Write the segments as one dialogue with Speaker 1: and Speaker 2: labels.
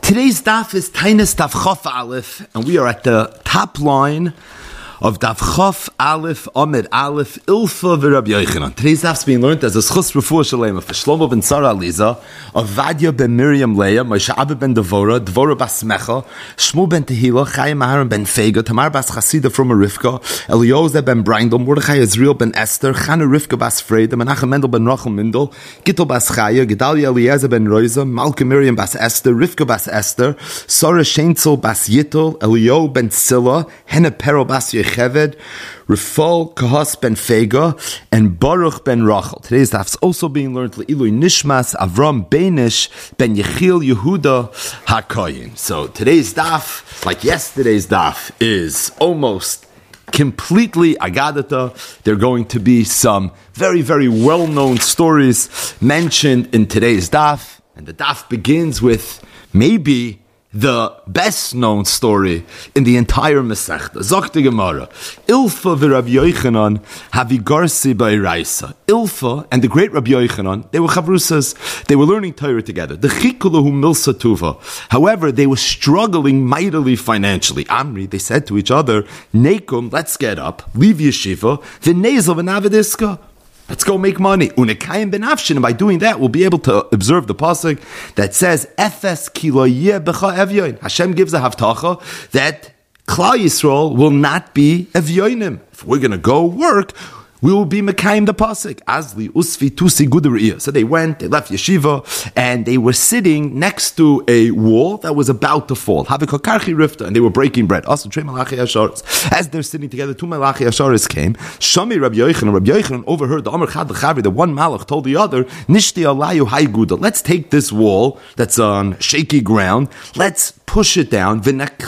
Speaker 1: Today's daf is Tainis Daf Chof Aleph, and we are at the top line of Daf Chof Aleph, Amid Aleph, Ilfa v'Rabbi Yochanan. Today's daf is being learned as a Schus Refuah Shalema for Shlomo ben Sarah Aliza, of Vadia ben Miriam Leah, Moshe Abba ben Devora, Devora bas Mecha, Shmuel ben Tehila, Chaya Maharam ben Fega, Tamar bas Chasida from Rivka, Elioza ben Brindel, Mordechai Israel ben Esther, Chana Rivka bas Freda, Menachem Mendel ben Rachel Mindel, Gittel bas Chaya, Gedalia Eliezer ben Roiza, Malka Miriam bas Esther, Rivka bas Esther, Sarah Shainzel bas Yittel, Elio ben Silla, Hena Pero bas Yecheved, Rifal Kahas ben Fega, and Baruch ben Rachel. Today's daf is also being learned Le'ilui Nishmas Avram Beinish ben Yechiel Yehuda HaKoyin. So today's daf, like yesterday's daf, is almost completely agadata. There are going to be some very, very well-known stories mentioned in today's daf, and the daf begins with maybe the best-known story in the entire Masechta. Zok the Gemara, Ilfa v'Rabbi Yochanan havigarsi ba'iraisa. Ilfa and the great Rabbi Yochanan, they were chavrusas. They were learning Torah together. The chikulahu milsa tuva. However, they were struggling mightily financially. Amri, they said to each other, Nekum, let's get up, leave yeshiva, v'nezel v'navadiska. Let's go make money. Unekayim benafshin, and by doing that, we'll be able to observe the pasuk that says, "Efes kiloyeh b'cha evyoin." Hashem gives a havtacha that Klal Yisrael will not be evyoinim. If we're going to go work, we will be mekayim the pasuk. Azli usvi tusi guduriya. So they went, they left yeshiva, and they were sitting next to a wall that was about to fall. Havikokarchi rifta, and they were breaking bread. Also, trei malachi asharis. As they're sitting together, two malachi asharis came. Shami Rabbi Yochanan overheard the Amar Chad L'Chavi, the one malach told the other, Nishti alayu hai guda. Let's take this wall that's on shaky ground. Let's push it down,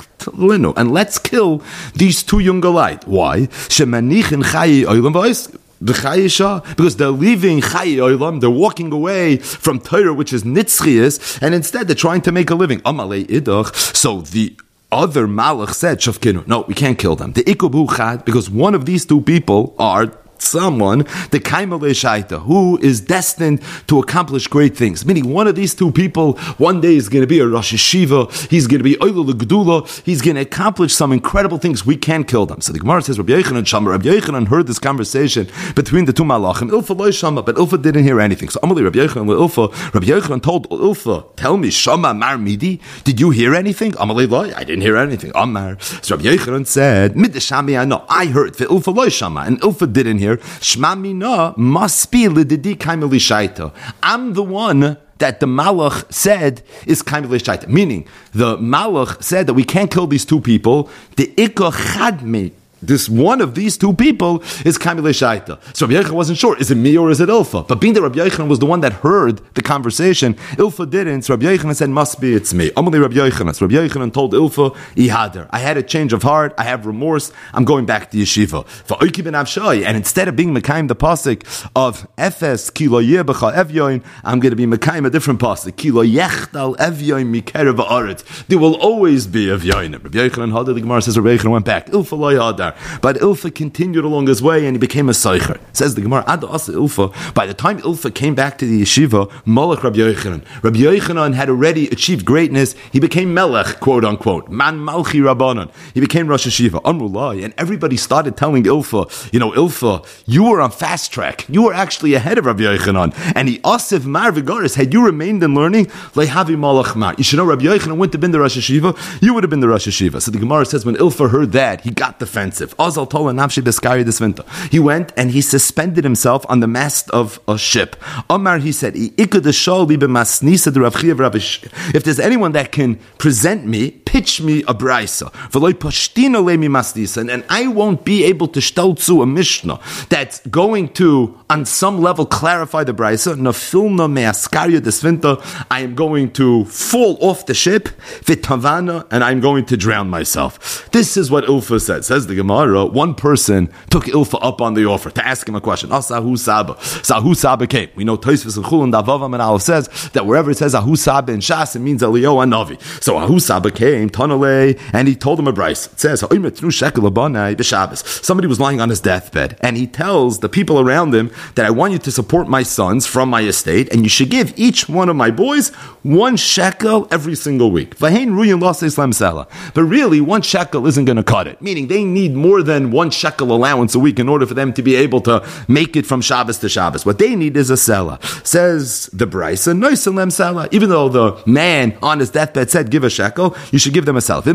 Speaker 1: and let's kill these two young Galite. Why? Because they're leaving Chai Olam, they're walking away from Torah, which is Nitzchias, and instead they're trying to make a living. Amalei Idach. So the other Malach said, Shavkinu, no, we can't kill them. The Ikubu Chad, because one of these two people are someone, the Kaimale Shaita, who is destined to accomplish great things. Meaning, one of these two people, one day is going to be a Rosh Hashiva, he's going to be Oilul L'Gdula, he's going to accomplish some incredible things. We can't kill them. So the Gemara says, Rabbi Yochanan heard this conversation between the two Malachim. Ilfa lo shama, but Ilfa didn't hear anything. So Amalei Rabbi Yochanan told Ilfa, tell me, Shama Mar Midi, did you hear anything? Amalei lo, I didn't hear anything. Amar. So Rabbi Yochanan said, Midashami, I know, I heard, Ilfa lo shama, and Ilfa didn't hear. Shma mina must be lididi kaimeli shaita. I'm the one that the Malach said is kaimeli shaita. Meaning, the Malach said that we can't kill these two people. The ikka chadme, this one of these two people is Kamilei Shaita. So Rabbi Yochanan wasn't sure, is it me or is it Ilfa? But being that Rabbi Yochanan was the one that heard the conversation, Ilfa didn't, so Rabbi Yochanan said, must be, it's me. Amalei Rabbi Yochanan. So Rabbi Yochanan told Ilfa, Ihader, I had a change of heart, I have remorse, I'm going back to yeshiva. For Oiki ben Avshai, and instead of being Mekayim the pasuk of Efes Kilo Yebecha Evyoin, I'm going to be Mekayim a different pasuk, Kilo Yechtal Evyoin Mikerev Haaretz. There will always be Evyoin. Rabbi Yochanan Hadar, the Gemara says Rabbi Yochanan went back. Ilfa lo Yadar. But Ilfa continued along his way and he became a Seicher. Says the Gemara, Ad Asa Ilfa, by the time Ilfa came back to the yeshiva, Malach Rabbi Yochanan. Rabbi Yochanan had already achieved greatness. He became Melech, quote unquote. Man Malchi Rabbanan. He became Rosh Hashiva. Amrullah. And everybody started telling Ilfa, Ilfa, you were on fast track. You were actually ahead of Rabbi Yochanan. And he Asif Mar Vigaris, had you remained in learning, Lehavi Malach Mar. You should know Rabbi Yochanan wouldn't have been the Rosh Hashiva, you would have been the Rosh Hashiva. So the Gemara says when Ilfa heard that, he got defensive. He went and he suspended himself on the mast of a ship. Omar, he said, if there's anyone that can present me, pitch me a brisa, and I won't be able to stelzu a mishnah that's going to, on some level, clarify the brisa. I am going to fall off the ship, and I'm going to drown myself. This is what Ilfa said. Says the Gemara, one person took Ilfa up on the offer to ask him a question. Sahu Saba. Sahu Saba came. We know Tosfos and Chulun Davavam and Aleph says that wherever it says Ahu Saba in Shas, it means Eliyahu Hanavi. So Ahu Saba came. came, Tanale, and he told him a bris. It says, somebody was lying on his deathbed, and he tells the people around him that I want you to support my sons from my estate, and you should give each one of my boys 1 shekel every single week. But really, 1 shekel isn't going to cut it, meaning they need more than 1 shekel allowance a week in order for them to be able to make it from Shabbos to Shabbos. What they need is a selah. Says the Brisa, noiselem selah. Even though the man on his deathbed said, give a shekel, you should give them a selah.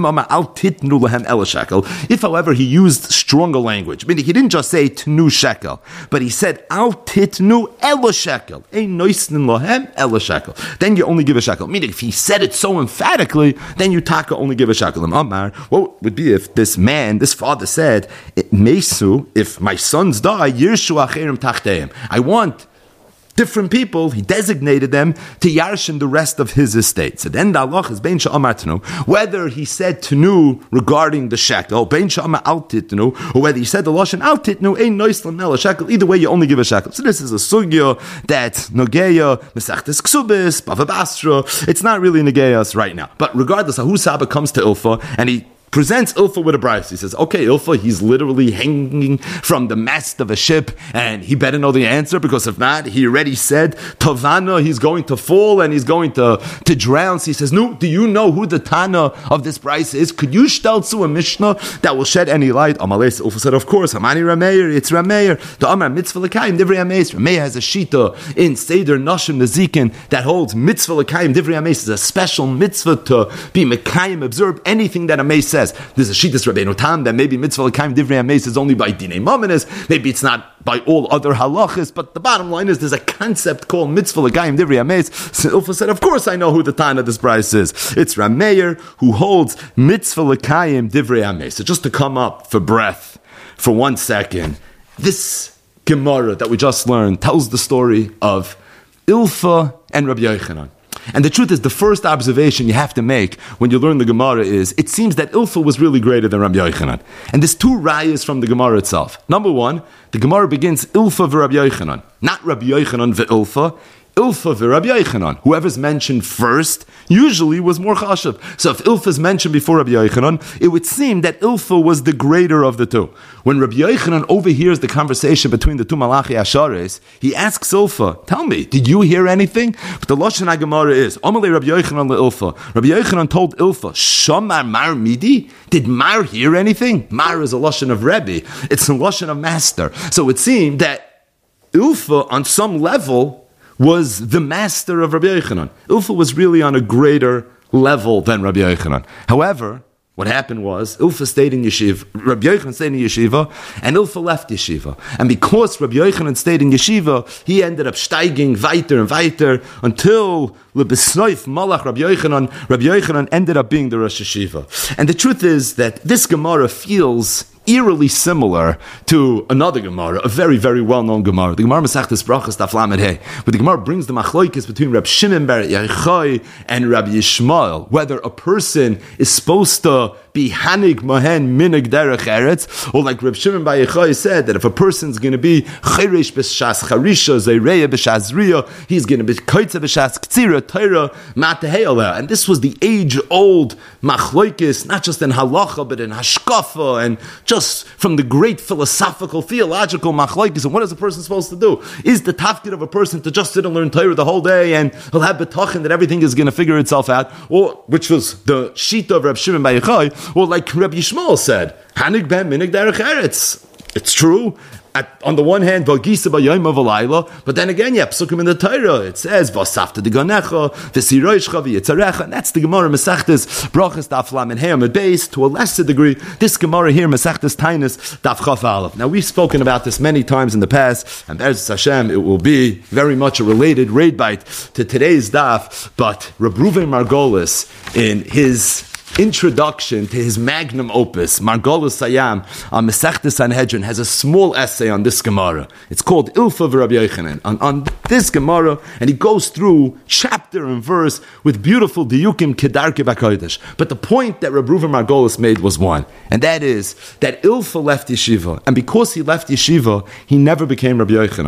Speaker 1: If, however, he used stronger language, meaning he didn't just say tnu shekel, but he said, al titnu elo shekel. Ein noisen lohem elo shekel. Then you only give a shekel. Meaning, if he said it so emphatically, then you taka only give a shekel. Amar, what would be if this father said, Mesu, if my sons die, Yirshu acherim tachteim. I want different people, he designated them to yarshin the rest of his estate. So then the halach is bein she'amar tenu, whether he said tenu regarding the shekel, bein she'amar al titnu, or whether he said the lashon al titnu, ein noislam el shekel. Either way, you only give a shekel. So this is a sugya that nogeya mesachtes ksubis, bava basra. It's not really negeyas right now, but regardless, Ahu Saba comes to Ilfa and he presents Ilfa with a bris. He says, okay, Ilfa, he's literally hanging from the mast of a ship, and he better know the answer, because if not, he already said, Tavana, he's going to fall, and he's going to drown. So he says, no, do you know who the Tana of this bris is? Could you stel to a Mishnah that will shed any light? Amalei Ilfa said, of course, Hamani Rameir, it's Rameir. The Amar mitzvah l'kayim, divrei ameis. Rameir has a shita in Seder Nashim Nezikin that holds mitzvah l'kayim, divrei ameis is a special mitzvah to be mekayim, observe anything that a meis says. There's a shittas Rabbeinu Tam that maybe mitzvah l'kayim divrei ameis is only by dinei mamanis, maybe it's not by all other halachas, but the bottom line is there's a concept called mitzvah l'kayim divrei ameis. So Ilfa said, of course I know who the Tana of this bris is. It's Rameir who holds mitzvah l'kayim divrei ameis. So just to come up for breath for 1 second, this Gemara that we just learned tells the story of Ilfa and Rabbi Yochanan. And the truth is, the first observation you have to make when you learn the Gemara is, it seems that Ilfa was really greater than Rabbi Yochanan. And there's 2 rayas from the Gemara itself. Number 1, the Gemara begins Ilfa v'Rabbi Yochanan, not Rabbi Yochanan v'Ilfa. Ilfa v'Rabbi Yochanan. Whoever's mentioned first usually was more chashav. So if Ilfa is mentioned before Rabbi Yochanan, it would seem that Ilfa was the greater of the 2. When Rabbi Yochanan overhears the conversation between the 2 Malachi Ashares, he asks Ilfa, tell me, did you hear anything? But the Lashon HaGemara is, Amalei Rabbi Yochanan le'Ilfa. Rabbi Yochanan told Ilfa, Shamar Mar Midi? Did Mar hear anything? Mar is a Lashon of Rebbe. It's a Lashon of master. So it seemed that Ilfa, on some level, was the master of Rabbi Yochanan. Ilfa was really on a greater level than Rabbi Yochanan. However, what happened was, Ilfa stayed in yeshiva, Rabbi Yochanan stayed in yeshiva, and Ilfa left yeshiva. And because Rabbi Yochanan stayed in yeshiva, he ended up steiging weiter and weiter, until Lebesnoif Malach Rabbi Yochanan ended up being the Rosh Yeshiva. And the truth is that this Gemara feels eerily similar to another Gemara, a very, very well-known Gemara. The Gemara Masechtas Brachos Daf Lamed Hey. But the Gemara brings the machlokes between Reb Shimon bar Yochai and Rabbi Yishmael, whether a person is supposed to be hanig mohen minig derech eretz, or like Reb Shimon bar Yochai said, that if a person's going to be cheresh b'shas charisha, zeireya b'shas riya, he's going to be koitza b'shas ktsira, Torah, matehei. And this was the age-old machlokes, not just in halacha, but in hashkafa, and just from the great philosophical, theological machlokes. And what is a person supposed to do? Is the tafkid of a person to just sit and learn Torah the whole day, and he'll have betachin that everything is going to figure itself out, or which was the shita of Reb Shimon bar Yochai, or like Rabbi Yishmael said, Hanig ben minig derech eretz. It's true. On the one hand, Vagisa b'yayim v'layla, but then again, psukim in the Torah, it says Vasafta deganecha, v'siroishcha v'yitzarecha, and that's the Gemara Masechtas Brachos Daf Lamed Hey Amud Beis. To a lesser degree, this Gemara here, Masechtas Tainis Daf Chaf Aleph. Now, we've spoken about this many times in the past, and Be'ez Hashem, it will be very much a related raid bite to today's daf. But Reb Reuven Margolis, in his introduction to his magnum opus, Margolis Sayam, on Masechtas Sanhedrin, has a small essay on this Gemara. It's called Ilfa v'Rabbi Yochanan, on this Gemara, and he goes through chapter and verse with beautiful diyukim kedarke b'kodesh. But the point that Reb Reuven Margolis made was one, and that is that Ilfa left yeshiva, and because he left yeshiva, he never became Rabbi Yochanan.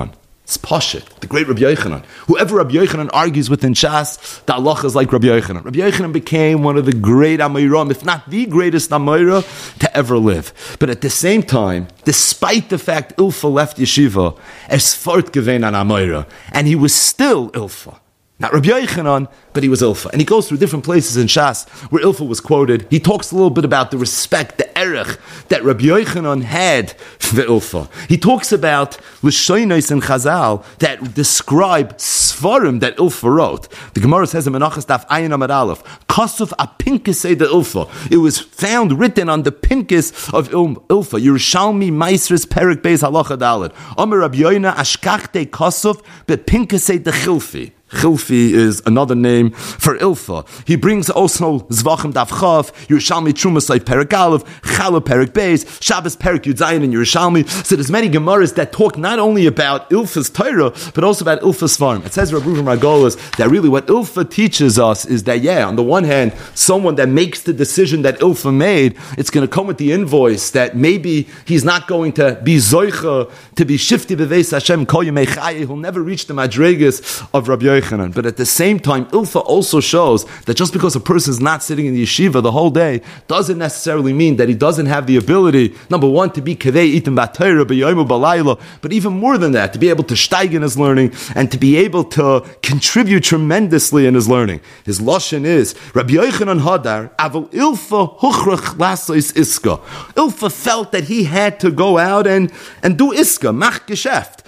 Speaker 1: It's Pashit, the great Rabbi Yochanan. Whoever Rabbi Yochanan argues with in Shas, the halacha is like Rabbi Yochanan. Rabbi Yochanan became one of the great Amoiram, if not the greatest Amoira to ever live. But at the same time, despite the fact Ilfa left yeshiva, fort gewein an Amoira, and he was still Ilfa. Not Rabbi Yochanan, but he was Ilfa. And he goes through different places in Shas where Ilfa was quoted. He talks a little bit about the respect, the erech that Rabbi Yochanan had for Ilfa. He talks about L'shonos and Chazal that describe Svarim that Ilfa wrote. The Gemara says in Menachos Daf Ayin Amud Aleph, Kosuf a Pinkasei de Ilfa. It was found written on the Pinkas of Ilfa. Yerushalmi Maisris Perik Beis Halacha Daled. Omer Rabbi Yoina Ashkachte Kosuf be Pinkasei de Chilfi. Chilfi is another name for Ilfa. He brings also Zvachim Daf Chav, Yerushalmi Trumasai Perik Aleph, Chala Perik Beis, Shabbos Perik Yud Zayin and Yerushalmi. So there's many Gemaras that talk not only about Ilfa's Torah, but also about Ilfa's Svarim. It says Rav Reuven Margolis that really what Ilfa teaches us is that, on the one hand, someone that makes the decision that Ilfa made, it's going to come with the invoice that maybe he's not going to be Zoicha, to be Shifti Beveis Hashem, Kol Yemei Chaye, he'll never reach the Madregas of Rabbi Yochanan. But at the same time, Ilfa also shows that just because a person is not sitting in the yeshiva the whole day doesn't necessarily mean that he doesn't have the ability, number one, to be kavei itim b'Torah b'yoyim b'layla, but even more than that, to be able to steig in his learning and to be able to contribute tremendously in his learning. His lashon is Rabbi Yochanan Hadar Aval Ilfa huchrach lasois iska. Ilfa felt that he had to go out and do iska, mach geschäft.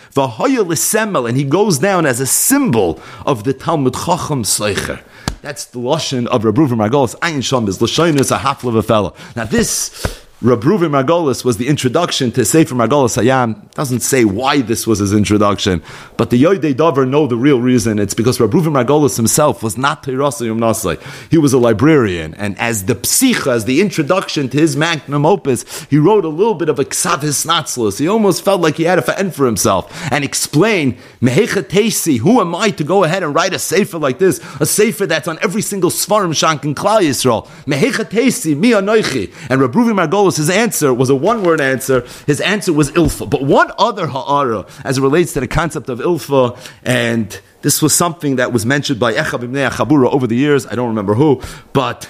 Speaker 1: And he goes down as a symbol of the Talmud Chacham Seicher. That's the lashon of Reb Reuven Margolis. Ayin Sham is l'shonos a hafla of a fellow. Now this Reb Reuven Margolis was the introduction to Sefer Margolis Hayam. Doesn't say why this was his introduction, but the Yodei Dover know the real reason. It's because Reb Reuven Margolis himself was not Teirasa Yom Nasai. He was a librarian, and as the psicha, as the introduction to his magnum opus, he wrote a little bit of a Ksav Hisnatzlus. He almost felt like he had to end for himself and explain, Mehecha Teisi, who am I to go ahead and write a Sefer like this? A Sefer that's on every single Svarim Shank in Klal Yisrael. Mehecha Teisi, mi anoichi. And Reb Reuven Margolis, his answer was a one-word answer. His answer was Ilfa. But one other ha'ara, as it relates to the concept of Ilfa, and this was something that was mentioned by Echad Ibn Chabura over the years, I don't remember who, but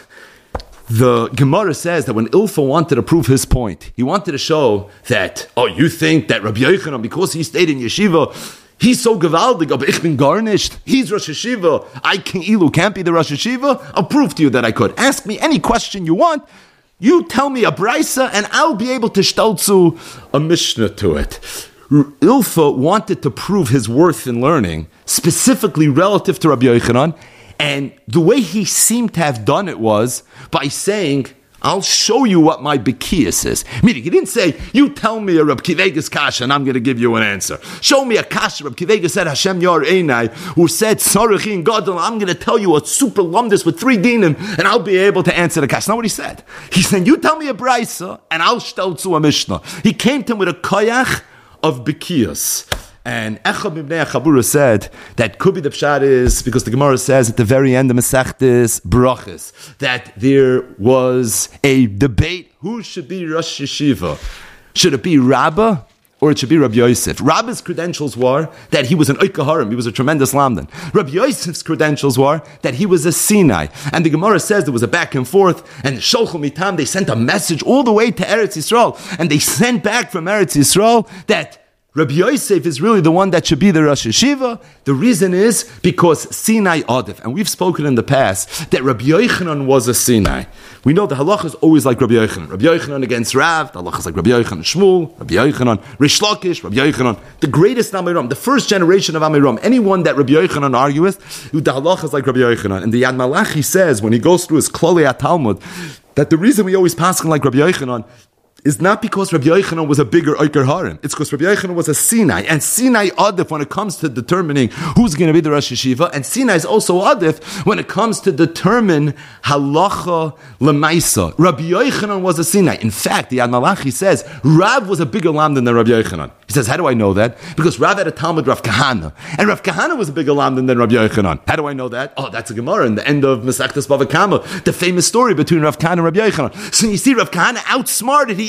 Speaker 1: the Gemara says that when Ilfa wanted to prove his point, he wanted to show that, you think that Rabbi Yochanan, because he stayed in yeshiva, he's so gewaldig, but ich bin garnished. He's Rosh Hashiva. Can't be the Rosh Hashiva. I'll prove to you that I could. Ask me any question you want. You tell me a brisa, and I'll be able to stelzu a mishnah to it. Ilfa wanted to prove his worth in learning, specifically relative to Rabbi Yochanan, and the way he seemed to have done it was by saying, I'll show you what my Bekias is. Meaning, he didn't say, you tell me a Reb Kivegas kasha and I'm going to give you an answer. Show me a kasha. Reb Kivegas said, Hashem Yor Einai, who said, Sarachin Gadol, I'm going to tell you a super lumdus with 3 dinim and I'll be able to answer the kasha. That's not what he said. He said, you tell me a brisa and I'll stelzu a mishnah. He came to him with a koyach of Bekias. And Echad Ibn Chabura said that could be the pshat is because the Gemara says at the very end of Masechtes Brachos that there was a debate who should be Rosh Yeshiva. Should it be Rabbah or it should be Rabbi Yosef? Rabbah's credentials were that he was an Oikaharim, he was a tremendous Lamdan. Rabbi Yosef's credentials were that he was a Sinai. And the Gemara says there was a back and forth, and the Sholchel Mitam, they sent a message all the way to Eretz Yisrael, and they sent back from Eretz Yisrael that Rabbi Yosef is really the one that should be the Rosh Hashiva. The reason is because Sinai Adif. And we've spoken in the past that Rabbi Yochanan was a Sinai. We know the halacha is always like Rabbi Yochanan. Rabbi Yochanan against Rav, the halacha is like Rabbi Yochanan Shmuel, Rabbi Yochanan Rish Lakish, Rabbi Yochanan, the greatest Amiram, the first generation of Amiram. Anyone that Rabbi Yochanan argue with, the halacha is like Rabbi Yochanan. And the Yad Malachi says, when he goes through his Klolei HaTalmud, that the reason we always pass like Rabbi Yochanan is not because Rabbi Yochanan was a bigger Oker Harim. It's because Rabbi Yochanan was a Sinai. And Sinai Adif when it comes to determining who's going to be the Rosh Hashiva. And Sinai is also Adif when it comes to determine Halacha Lemaisa. Rabbi Yochanan was a Sinai. In fact, the Yad Malachi says, Rav was a bigger lamb than Rabbi Yochanan. He says, how do I know that? Because Rav had a Talmud Rav Kahana. And Rav Kahana was a bigger lamb than Rabbi Yochanan. How do I know that? That's a Gemara in the end of Masechtas Bava Kama. The famous story between Rav Kahana and Rabbi Yochanan. So you see, Rav Kahana outsmarted, he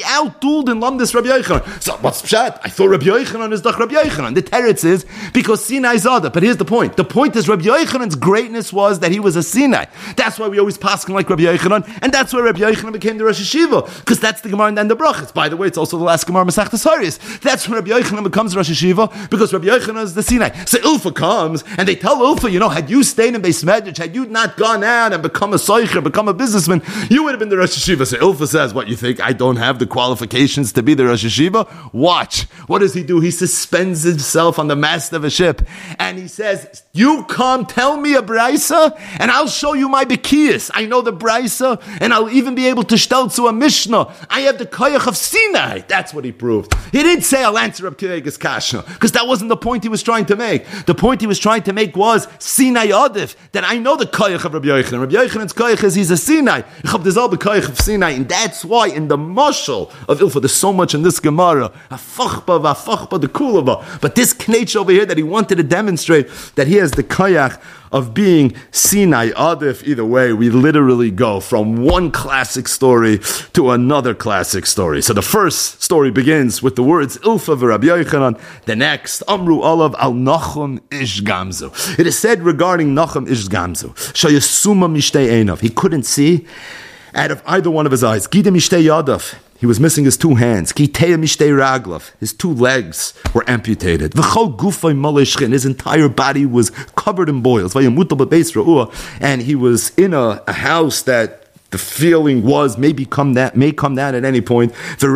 Speaker 1: he outdueled in Lamdas Rabbi Yochanan. So what's pshat? I thought Rabbi Yochanan is the Rabbi Yochanan. The teretz is because Sinai Zada. But here's the point. The point is Rabbi Yochanan's greatness was that he was a Sinai. That's why we always paskin like Rabbi Yochanan, and that's why Rabbi Yochanan became the Rosh Hashiva, because that's the Gemara and then the Brachas. By the way, it's also the last Gemara Masechtas Haris. That's when Rabbi Yochanan becomes Rosh Hashiva, because Rabbi Yochanan is the Sinai. So Ilfa comes, and they tell Ilfa, had you stayed in Beis Medrash, had you not gone out and become a soicher, become a businessman, you would have been the Rosh Hashiva. So Ilfa says, what, you think I don't have the qualifications to be the Rosh Hashiva? Watch. What does he do? He suspends himself on the mast of a ship, and he says, you come tell me a Braisa, and I'll show you my Bekiyas. I know the Braisa, and I'll even be able to stel to a Mishnah. I have the Koyach of Sinai. That's what he proved. He didn't say, I'll answer Reb Kivegas Kasha, because that wasn't the point he was trying to make. The point he was trying to make was Sinai Adif, that I know the Koyach of Rabbi Yochanan. Rabbi Yochanan's Koyach is he's a Sinai. Ich hab the Zelbe Koyach of Sinai, and that's why in the Mashal of Ilfa, there's so much in this Gemara, the Kulava. But this Knetch over here that he wanted to demonstrate that he has the Koyach of being Sinai Adif. Either way, we literally go from one classic story to another classic story. So the first story begins with the words Ilfa v'Rabbi Yochanan. The next, Amru Olav al Nachum ish Gamzu. It is said regarding Nachum ish Gamzu, Shayasuma mishtei einav. He couldn't see out of either one of his eyes. Gidem mishtei yadav. He was missing his two hands. His two legs were amputated. His entire body was covered in boils. And he was in a house that the feeling was may come down at any point. And the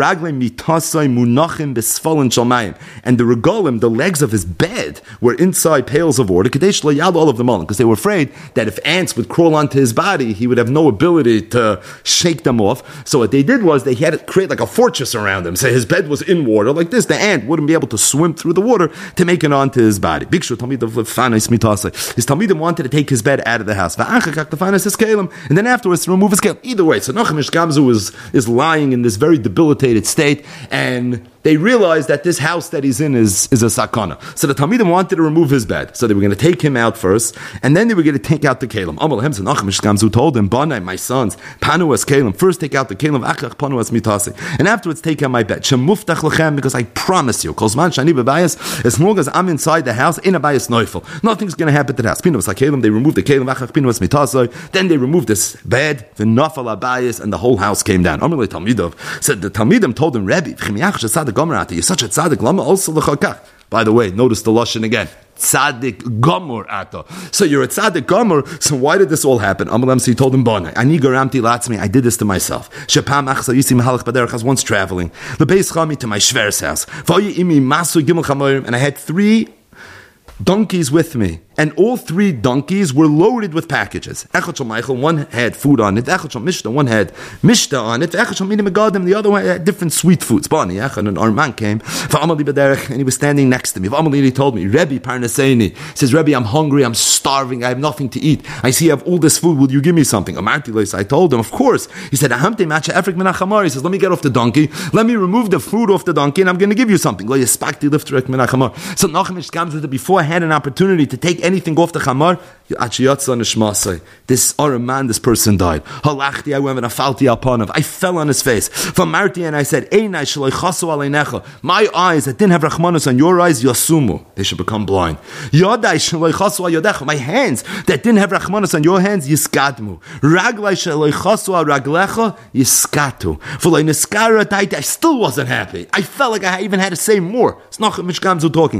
Speaker 1: regalim, the legs of his bed, were inside pails of water, all of them on, because they were afraid that if ants would crawl onto his body, he would have no ability to shake them off. So what they did was they had to create like a fortress around him. So his bed was in water like this. The ant wouldn't be able to swim through the water to make it onto his body. His Talmidim wanted to take his bed out of the house. And then afterwards to remove his. Either way, so Nachum ish Gamzu is lying in this very debilitated state, and they realized that this house that he's in is a sakana. So the Talmidim wanted to remove his bed. So they were going to take him out first, and then they were going to take out the kelim. Amal Hem, so Nachum ish Gamzu told him, Banai, my sons, panu as kelim. First take out the kelim, achach panu as mitase. And afterwards take out my bed. Shemuftach lechem, because I promise you, Kozman shani bebayas, as long as I'm inside the house, in a bayas neufel, nothing's going to happen to the house. Pinu as kelim, they removed the kelim, achach pinu as mitase. Then they removed this bed, the nafal abayas, and the whole house came down. Amalei Talmidov said the Talmidim told him, Rebbe, you're such a tzaddik, lama also l'chakach. By the way, notice the lashon again. Tzaddik gomor ato. So you're a tzaddik gomor. So why did this all happen? Amalem, so he told him, Bona, ani garamti latzmi. I did this to myself. Shepam achsa yisi mehalach baderach. I was once traveling. Lebeis chami, to my shver's house. V'oyi imi masu gimel chamorim. And I had 3 donkeys with me. And all 3 donkeys were loaded with packages. Echad Shal Michael, one had food on it. Echad Shal Mishta, one had Mishta on it. Echad Shal Minim Megadim, the other one had different sweet foods. Bani Echad, an Arman came. V'amali B'derech, and he was standing next to me. V'amali, he told me, Rebbe Parnaseini. He says, Rebbe, I'm hungry, I'm starving, I have nothing to eat. I see you have all this food, will you give me something? I told him, of course. He said, Ahamte Macha Efrik Menachamar. He says, let me get off the donkey, let me remove the food off the donkey, and I'm going to give you something. Lo Yespakti Liftrek Menachamar. So Nachum ish Gamzu, before I had an opportunity to take anything off the chamar, this man, this person died. I went and I fell on his face. From Marti, and I said, my eyes that didn't have rachmanus on your eyes, yasumu, they should become blind. My hands that didn't have rachmanus on your hands, yiskadmu. I still wasn't happy. I felt like I even had to say more. It's not Nachum ish Gamzu talking.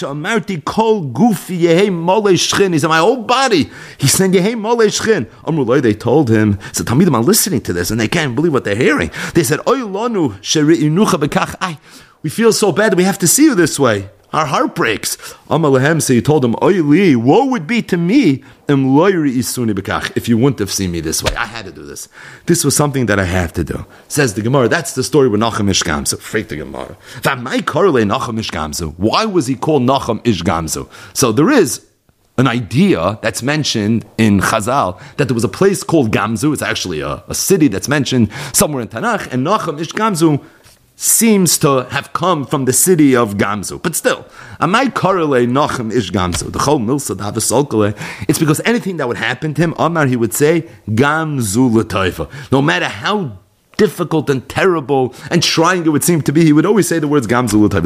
Speaker 1: He said, my whole body. He said, Yehei Molei Shchin. Amrullah, they told him, so Talmidim are listening to this and they can't believe what they're hearing. They said, Oy lanu sheri'inucha bekach. We feel so bad that we have to see you this way. Our heart breaks. Amalehem, so he told him, Oy li, woe would be to me if you wouldn't have seen me this way. I had to do this. This was something that I have to do. Says the Gemara, that's the story with Nachum ish Gamzu. Freak the Gemara. Why was he called Nachum ish Gamzu? So there is an idea that's mentioned in Chazal that there was a place called Gamzu. It's actually a city that's mentioned somewhere in Tanakh, and Nachum ish Gamzu seems to have come from the city of Gamzu. But still, Amai Karele Nachum ish Gamzu. The Chol Milsa Davisolkele. It's because anything that would happen to him, Amar, he would say, Gamzu l'toifa. No matter how difficult and terrible and trying it would seem to be, he would always say the words Gamzu l'tayv.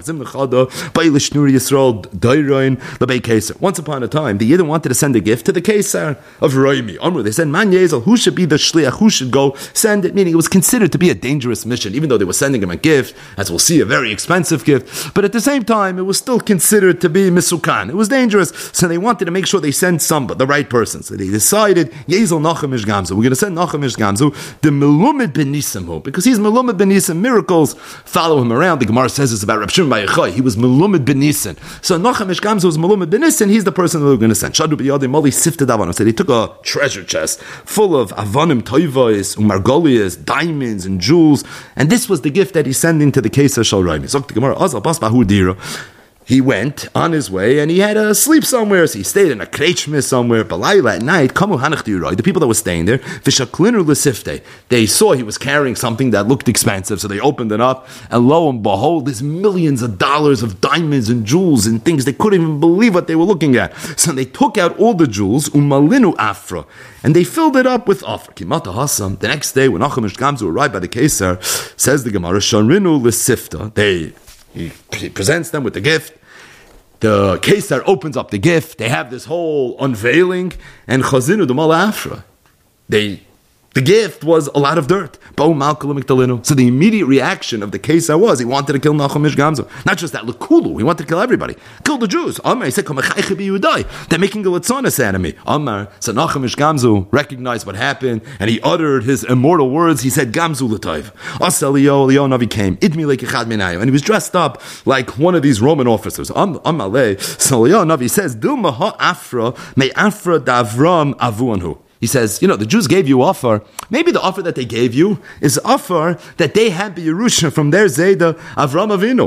Speaker 1: Once upon a time, the Yidden wanted to send a gift to the Kesar of Roimi. They said, Man Yezel, who should be the shliach? Who should go send it? Meaning it was considered to be a dangerous mission, even though they were sending him a gift, as we'll see, a very expensive gift. But at the same time, it was still considered to be misukan. It was dangerous. So they wanted to make sure they sent somebody, the right person. So they decided, Yezel Nachum Ish Gamzu. We're going to send Nachum Ish Gamzu, the Melumid ben Nisim, because he's Melumid ben Nisim. Miracles follow him around. The Gemara says this about Reb Shimon Bar Yochai. He was Melumid ben Nisim. So Nachum Ish Gamzu was Melumid ben Nisim. He's the person that we're going to send. Shadu b'yadim Mali sifted Avanim. So they took a treasure chest full of Avanim, Toivos, Margolias, diamonds, and jewels. And this was the gift that he's sending to the Kesar Shal Raimi. Zok the Gemara, Azal Bas Bahu Dira. He went on his way and he had to sleep somewhere. So he stayed in a krechmis somewhere. Balayla at night, Kamu Hanach Diuroi, the people that were staying there, Vishaklinu L'sifte. They saw he was carrying something that looked expensive, so they opened it up, and lo and behold, there's millions of dollars of diamonds and jewels and things. They couldn't even believe what they were looking at. So they took out all the jewels, Umalinu Afra, and they filled it up with Afra. Kimata Hassam. The next day, when Nachum Ish Gamzu arrived by the Kesar, says the Gemara, Shanrinu L'sifta. He presents them with the gift. The Kesar opens up the gift. They have this whole unveiling. And Chazinu Dumal Afra. The gift was a lot of dirt. So the immediate reaction of the Kesar was he wanted to kill Nachum Ish Gamzu. Not just that, Lekulu. He wanted to kill everybody. Kill the Jews. Amar, he said, they're making a Litzonis enemy. Amar, so Nachum Ish Gamzu recognized what happened, and he uttered his immortal words. He said, Gamzu l'tayv. Asaliyo, Leo Navi came. Idmi lekechad minayu. And he was dressed up like one of these Roman officers. Amalei. So Leo Navi says, Dilma ha afra, me afra davram avuanhu. He says, the Jews gave you offer. Maybe the offer that they gave you is offer that they had the Yerusha from their Zayda, Avram Avinu.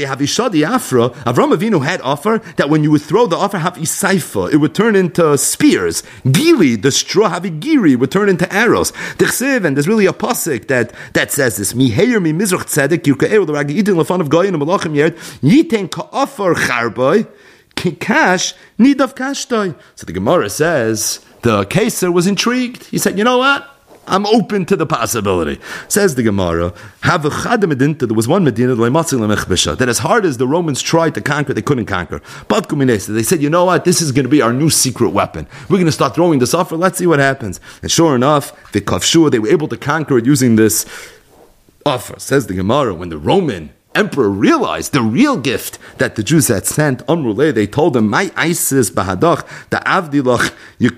Speaker 1: Avram Avinu had offer that when you would throw the offer, Havisaifa, it would turn into spears. Gili, the straw, Havigiri, would turn into arrows. And there's really a pasuk that says this. Miheir mi mizrach tzedek, yirka'er l'ragi idin lefan of goyin malachim yerd, yiten ka'ofar charboy, kikash, nidav kashtoi. So the Gemara says, the Kesar was intrigued. He said, you know what? I'm open to the possibility. Says the Gemara, there was one Medina that as hard as the Romans tried to conquer, they couldn't conquer. But they said, you know what? This is going to be our new secret weapon. We're going to start throwing this offer. Let's see what happens. And sure enough, they were able to conquer it using this offer. Says the Gemara, when the Roman emperor realized the real gift that the Jews had sent, they told him, my ISIS bahadach, the Avdilach,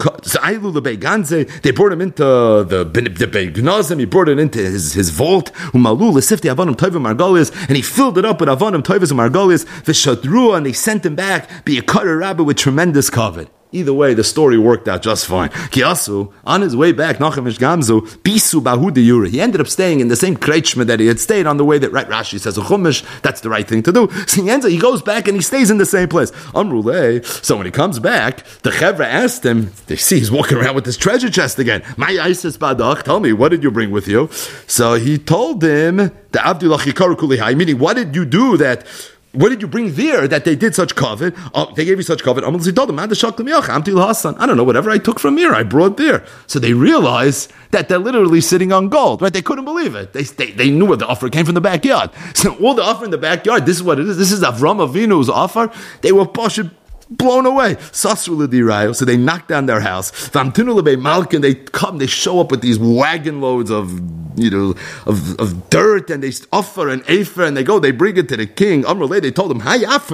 Speaker 1: they brought him into the Beignazim, he brought it into his vault, and he filled it up with Avanim, Toivos, and Margolias, and they sent him back, be a cutter rabbi with tremendous covet. Either way, the story worked out just fine. Kiyasu, on his way back, Nachum Ish Gamzu, Bisu Bahudi Yuri. He ended up staying in the same krechma that he had stayed on the way that Rashi says, Chumash, that's the right thing to do. So he goes back and he stays in the same place. Amruleh. So when he comes back, the Chevra asked him, they see he's walking around with this treasure chest again. My Isis Badach, tell me, what did you bring with you? So he told him, the Abdullah Chikaru Kulihai, meaning, what did you do what did you bring there that they did such covet? They gave you such covet. I don't know, whatever I took from here, I brought there. So they realized that they're literally sitting on gold, right? They couldn't believe it. They knew what the offer came from the backyard. So all the offer in the backyard, this is what it is. This is Avram Avinu's offer. They were blown away. So they knock down their house. They come, they show up with these wagon loads of dirt, and they offer an afer, and they bring it to the king. They told him,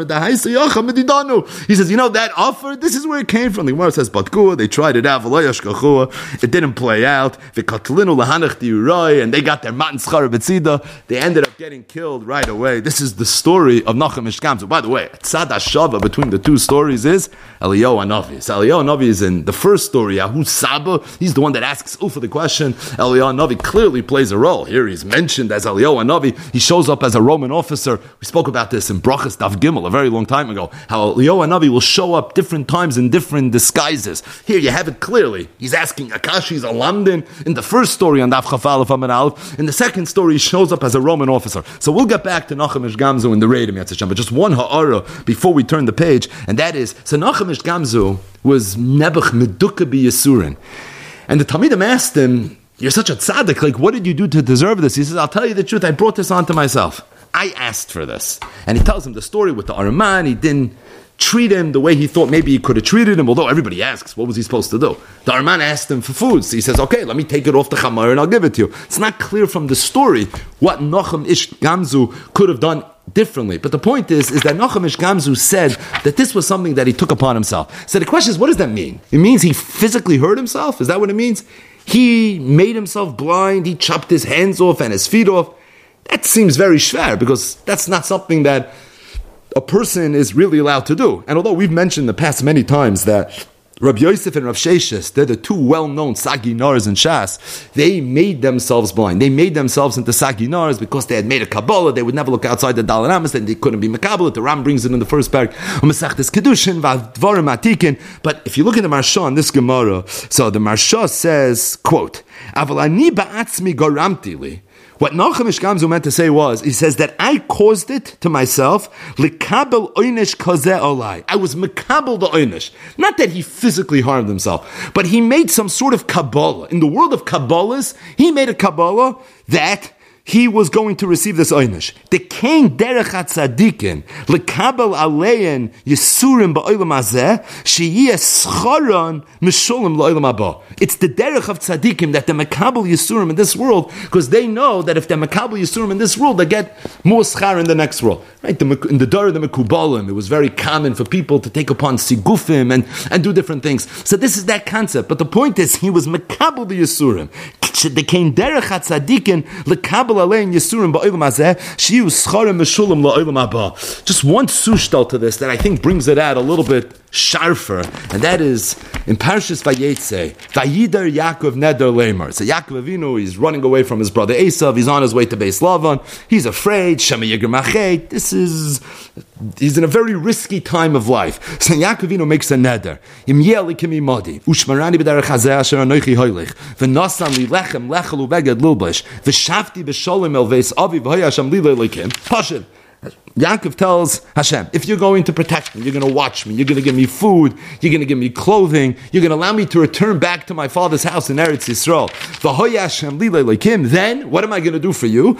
Speaker 1: he says, that offer, this is where it came from. The Gemara says, they tried it out, it didn't play out, and they got their matan schar b'tzida. They ended up getting killed right away. This is the story of Nachum Ish Gamzu. By the way, tzad hashava between the two stories is Eliyahu Hanavi. So Eliyahu Hanavi is in the first story, Yahu Saba. He's the one that asks for the question. Eliyahu Hanavi clearly plays a role. Here he's mentioned as Eliyahu Hanavi. He shows up as a Roman officer. We spoke about this in Brachas Daf Gimel a very long time ago, how Eliyahu Hanavi will show up different times in different disguises. Here you have it clearly. He's asking Akashi's Alamdin in the first story on Daf Chaf Aleph Amud Aleph. In the second story, he shows up as a Roman officer. So we'll get back to Nachum Ish Gamzu in the Reidim Yetz Hashem, but just one ha'ara before we turn the page, and that is, so Nachum Ish Gamzu was Nebuch Meduka B'Yisurin. And the Talmidim asked him, you're such a tzaddik, like, what did you do to deserve this? He says, I'll tell you the truth, I brought this onto myself. I asked for this. And he tells him the story with the Arman. He didn't treat him the way he thought maybe he could have treated him, although everybody asks, what was he supposed to do? The Arman asked him for food, so he says, okay, let me take it off the chamar and I'll give it to you. It's not clear from the story what Nachum Ish Gamzu could have done differently. But the point is that Nachum Ish Gamzu said that this was something that he took upon himself. So the question is, what does that mean? It means he physically hurt himself? Is that what it means? He made himself blind, he chopped his hands off and his feet off? That seems very schwer, because that's not something that a person is really allowed to do. And although we've mentioned in the past many times that Rabbi Yosef and Rav Sheshes, they're the two well-known Saginars in Shas, they made themselves blind. They made themselves into Saginars because they had made a Kabbalah. They would never look outside the Daled Amos, and they couldn't be Mekabbalah. The Ram brings it in the first parak, Masechtes Kedushin, V'Dvarim Atikin. But if you look in the Marsha in this Gemara, so the Marsha says, quote, Aval ani ba'atzmi garamti li. What Nachum Ish Gamzu meant to say was, he says that I caused it to myself, likabel oynish kazeh olai. I was mekabel the oynish. Not that he physically harmed himself, but he made some sort of Kabbalah. In the world of Kabbalahs, he made a Kabbalah that he was going to receive this oynish. The king derech hatzadikin lekabel alein yisurim ba'olam hazeh sheyeh scharon mishulim la'olam haba. It's the derech of tzadikim that the mekabel yisurim in this world, because they know that if they mekabel yisurim in this world, they get more schar in the next world. Right? In the Dor of the Mekubalim, it was very common for people to take upon sigufim and do different things. So this is that concept. But the point is, he was mekabel the yisurim. The king derech hatzadikin lekabel just one sushtal to this that I think brings it out a little bit sharper, and that is in Parshas Vayetze, Vayider Yaakov Neder Lemer. So Yaakov Avinu, he's running away from his brother Esav, he's on his way to Beis Lavan, he's afraid, Shema Yiger Machet, he's in a very risky time of life. So Yaakov Avinu makes a neder. Im yeli kimi modi, ushmarani b'derech hazeh asher anochi hoylech, v'nosam li lechem lechel ubeged lilbash, v'shavti b'sholim el veis avi v'hoy Hashem li leikim. Pashin. Yaakov tells Hashem, if you're going to protect me, you're going to watch me, you're going to give me food, you're going to give me clothing, you're going to allow me to return back to my father's house in Eretz Yisrael, then what am I going to do for you?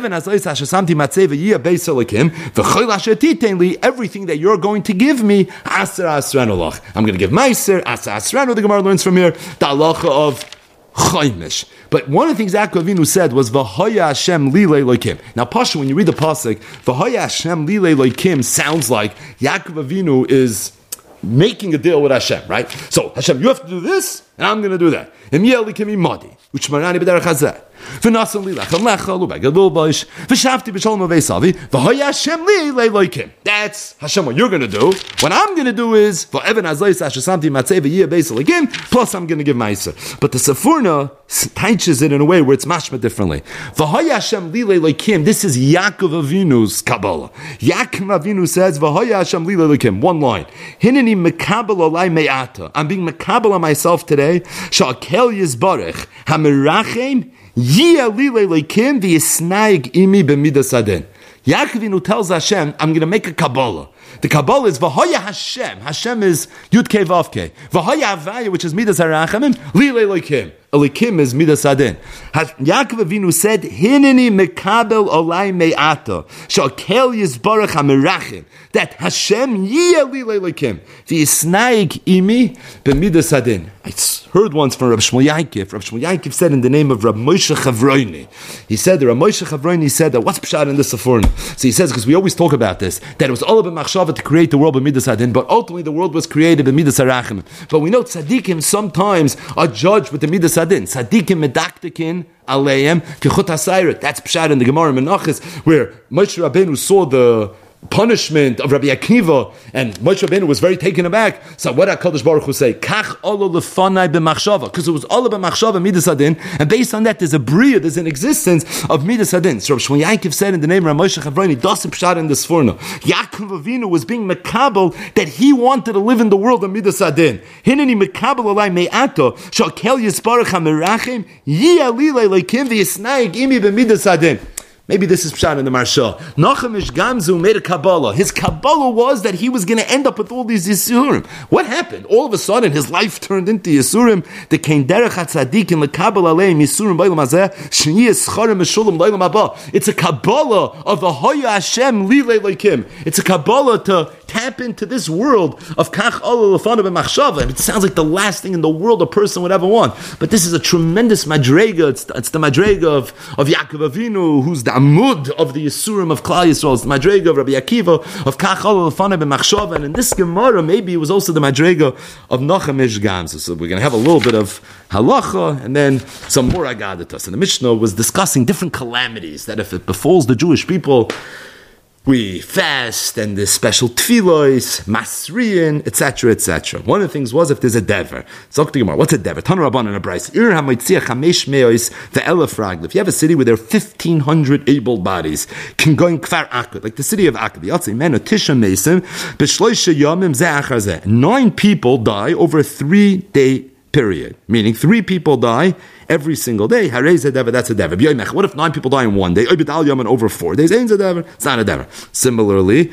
Speaker 1: Everything that you're going to give me, I'm going to give Meiser, the Gemara learns from here, the halacha of Chaimish. But one of the things Yaakov Avinu said was V'hoya Hashem lilei loikim. Now, Pasha, when you read the pasuk, V'hoya Hashem lilei loikim sounds like Yaakov Avinu is making a deal with Hashem, right? So Hashem, you have to do this, and I'm going to do that. Im yelikim imadi, u'shmarani b'derech hazeh. V'nasan li lechem lechel ubeged lilbash. V'shavti b'shalom aveisavi. V'hoya Hashem lilei loikim. That's Hashem, what you're going to do. What I'm going to do is v'evan azleis ashesamti matzei v'yiyah beis loikim. Plus, I'm going to give ma'aser. But the Sefurna teaches it in a way where it's mashma differently. V'hoya Hashem lilei loikim. This is Yaakov Avinu's Kabbalah. Yaakov Avinu says v'hoya Hashem lilei loikim. One line. Hineni mekabel olai me'ata. I'm being mekabel on myself today. Sha'akel yizbarech hamirachem Yia lilei leikim v'yisnaig imi b'midas adin. Yaakov Avinu tells Hashem, I'm going to make a Kabbalah. The Kabbalah is V'hoya Hashem. Hashem is Yud Kei Vav Kei. V'hoya Havaya, which is Midas HaRachamim, lilei leikim. Elikim is Midas Adin. Yaakov Avinu said, Hineni mekabel olai me'ata, sha'kel yizbarach hamirachim, that Hashem yiyeh lilei leikim, v'yisnaig imi b'midas adin. I heard once from Rav Shmuel Yankiv. Rav Shmuel Yankiv said in the name of Rav Moshe Chavroni. He said that Rav Moshe Chavroni said that what's pshat in this Sefurna? So he says, because we always talk about this, that it was all about machshava to create the world b'midas adin, but ultimately the world was created b'midas harachim. But we know tzaddikim sometimes are judged with the midas adin. Tzaddikim medaktikin aleim kechut hasayret. That's pshat in the Gemara Menachos, where Moshe Rabbeinu saw the punishment of Rabbi Akiva, and Moshe Rabbeinu was very taken aback. So what did HaKadosh Baruch Hu say? Kach olo lefanai b'machshava, because it was all about machshava midas adin, and based on that, there's a bria, there's an existence of midas adin. So Rav Shmuel Yankiv said in the name of Rav Moshe Chavroni, doesn't pshat in this Sforno. Yaakov Avinu was being mekabel that he wanted to live in the world of midas adin. Hineni mekabel olai me'ato sha'kel yisbarach hamirachim yiyah lilei leikim v'yisnaig imi b'midas adin. Maybe this is Pshat in the Marsha. Nachamish Gamzu made a Kabbalah. His Kabbalah was that he was going to end up with all these Yisurim. What happened? All of a sudden, his life turned into Yisurim. The Kein Derech HaTzadik in the Kabbalah Aleim Yisurim B'Olam Hazeh Sh'niyah Scharim Meshulam L'Olam Haba. It's a Kabbalah of the Hoya Hashem Lilei Leikim. It's a Kabbalah to tap into this world of Kach Ola Lefanav and Machshava. It sounds like the last thing in the world a person would ever want. But this is a tremendous madrega. It's the madrega of Yaakov Avinu, who's the Amud of the Yisurim of Klal Yisrael. It's the madrega of Rabbi Akiva, of Kach Ola Lefanav and Machshava. And in this Gemara, maybe it was also the madrega of Nachamish Gamzu. So we're going to have a little bit of halacha and then some more agadatas. And the Mishnah was discussing different calamities that if it befalls the Jewish people, we fast, and there's special tefillos, masriyin, etc., etc. One of the things was if there's a dever. Zok the Gemara, what's a dever? Tanu Rabban and a Bryce. Ir hamoitziach chamesh meos ve'elef ragli. If you have a city where there are 1,500 able bodies, can go in Kfar Akkad, like the city of Akkad. Yatzei meno tisha mesim b'shloisha yomim ze achar ze. 9 people die over a 3-day period, meaning 3 people die every single day. Harei zedever, that's a dever. What if 9 people die in one day? Over 4 days, ain't zedever. It's not a dever. Similarly,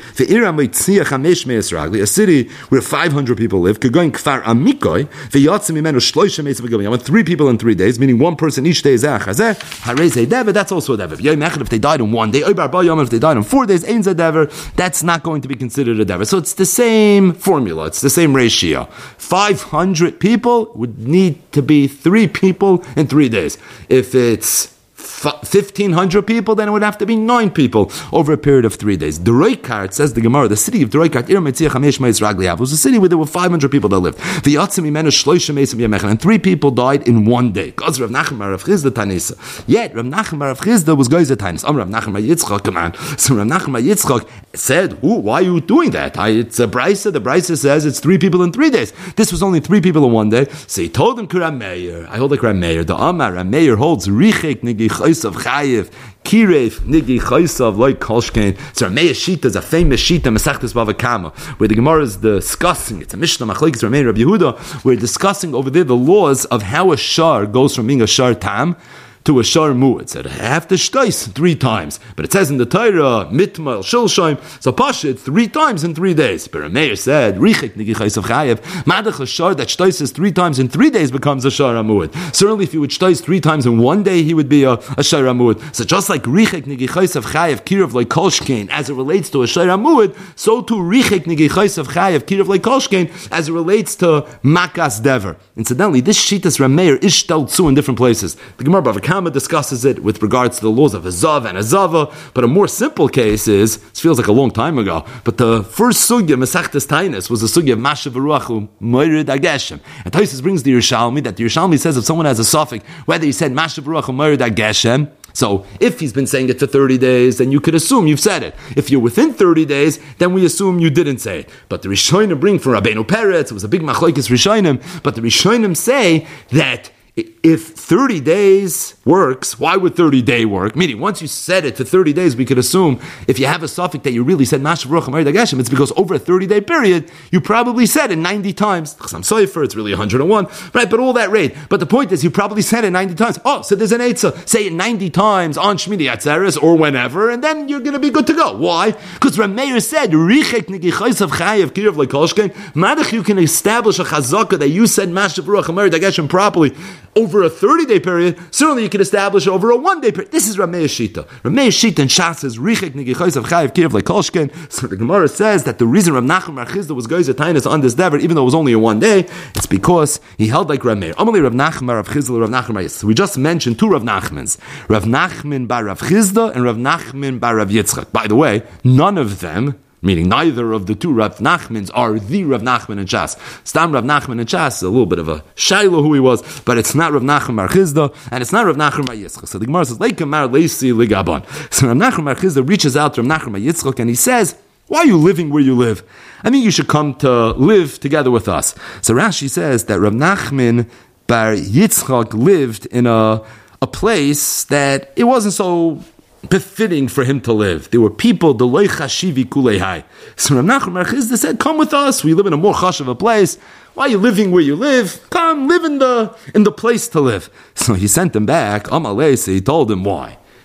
Speaker 1: a city where 500 people live could go in Kfar Amikoi. When 3 people in 3 days, meaning 1 person each day is harei zedever. That's also a dever. If they died in 1 day, if they died in 4 days, ain't zedever. That's not going to be considered a dever. So it's the same formula. It's the same ratio. 500 people would need to be 3 people in 3 days. If it's 1,500 people, then it would have to be 9 people over a period of 3 days. Deroikart, says the Gemara, the city of Deroikart, was a city where there were 500 people that lived. And 3 people died in 1 day. Yet Rav Nachman Rav Chizda was Geizer Tanis. Rav Nachman Yitzchak, come on. So Rav Nachman Yitzchak said, why are you doing that? It's a Brisa. The Brisa says it's 3 people in 3 days. This was only 3 people in 1 day. So he told him, Rav Meir, I hold like Rav Meir. The Amar Rav Meir holds Richik Nigi Chaysav Chayev Kirev Nigi Chaysav like Kolshkein. So Rav Meir Shita is a famous Shita Mesachtes Bava Kama, where the Gemara is discussing. It's a Mishnah Machlekes Rav Meir Rabbi Yehuda. We're discussing over there the laws of how a shar goes from being a shar tam to a shar mu'at. Said I have to shtois 3 times, but it says in the Torah mitmal shilshaim, so pashit 3 times in 3 days. But Rameir said richik nigi chaysav chayev madach a shar that shtoises 3 times in 3 days becomes a shar mu'at. Certainly, if you would shtois 3 times in 1 day, he would be a shar mu'at. So just like richik nigi chaysav chayev kirav like kolshkein as it relates to a shar mu'at, so too richik nigi chaysav chayev kirav like kolshkein as it relates to makas dever. Incidentally, this shitas Rameir is shteltzu in different places. The Gemara Bava Kama discusses it with regards to the laws of a zav and a zava, but a more simple case is, it feels like a long time ago, but the first sugya, Mesachtes Tainis, was the sugya of Mashav Ruachu Moirid Ageshem. And Taisus brings the Yerushalmi, that the Yerushalmi says if someone has a suffix, whether he said Mashav Ruachu Moirid Ageshem, so if he's been saying it for 30 days, then you could assume you've said it. If you're within 30 days, then we assume you didn't say it. But the Rishonim bring from Rabbeinu Peretz, it was a big machlokes Rishonim, but the Rishonim say that if 30 days works, why would 30-day work? Meaning, once you said it for 30 days, we could assume if you have a suffix that you really said Mashav Ruach Moirid Ageshem, it's because over a 30-day period, you probably said it 90 times. Chasam Sofer, it's really 101, right? But all that rate. But the point is, you probably said it 90 times. Oh, so there's an Eitzah. Say it 90 times on Shmini Atzeres or whenever, and then you're going to be good to go. Why? Because Rameir said, Richek Nigi Chaysav Chayev Kirav Lekolshkein, Madach, you can establish a chazaka that you said Mashav Ruach Moirid Ageshem properly over a 30-day period. Certainly you can establish over a 1-day period. This is Rameir Shita. Rameir Shita and Shas says Richik Nigi Chaysav Chayev Kirav Lekolshkein. So the Gemara says that the reason Rav Nachman Bar Chizda was Geizer Tainus on this dever, even though it was only in 1 day, it's because he held like Rameir. Amalei Rav Nachman Rav Chizda, Rav Nachman Bar Yitzchak. We just mentioned 2 Rav Nachmans, Rav Nachman Bar Rav Chizda and Rav Nachman Bar Rav Yitzchak. By the way, none of them, meaning neither of the 2 Rav Nachmans, are the Rav Nachman and Shas. Stam Rav Nachman and Shas is a little bit of a shayla who he was, but it's not Rav Nachman Bar Chizda, and it's not Rav Nachman Bar Yitzchak. So the Gemara says, Leikamar Leisi Ligabon. So Rav Nachman Bar Chizda reaches out to Rav Nachman Bar Yitzchak and he says, why are you living where you live? I think you should come to live together with us. So Rashi says that Rav Nachman Bar Yitzchak lived in a place that it wasn't so befitting for him to live. There were people, the loy chashivi kulei. So Rav Nachman Bar Chizda said, come with us. We live in a more chash of a place. Why are you living where you live? Come, live in the place to live. So he sent him back. Amalei, so he told him why.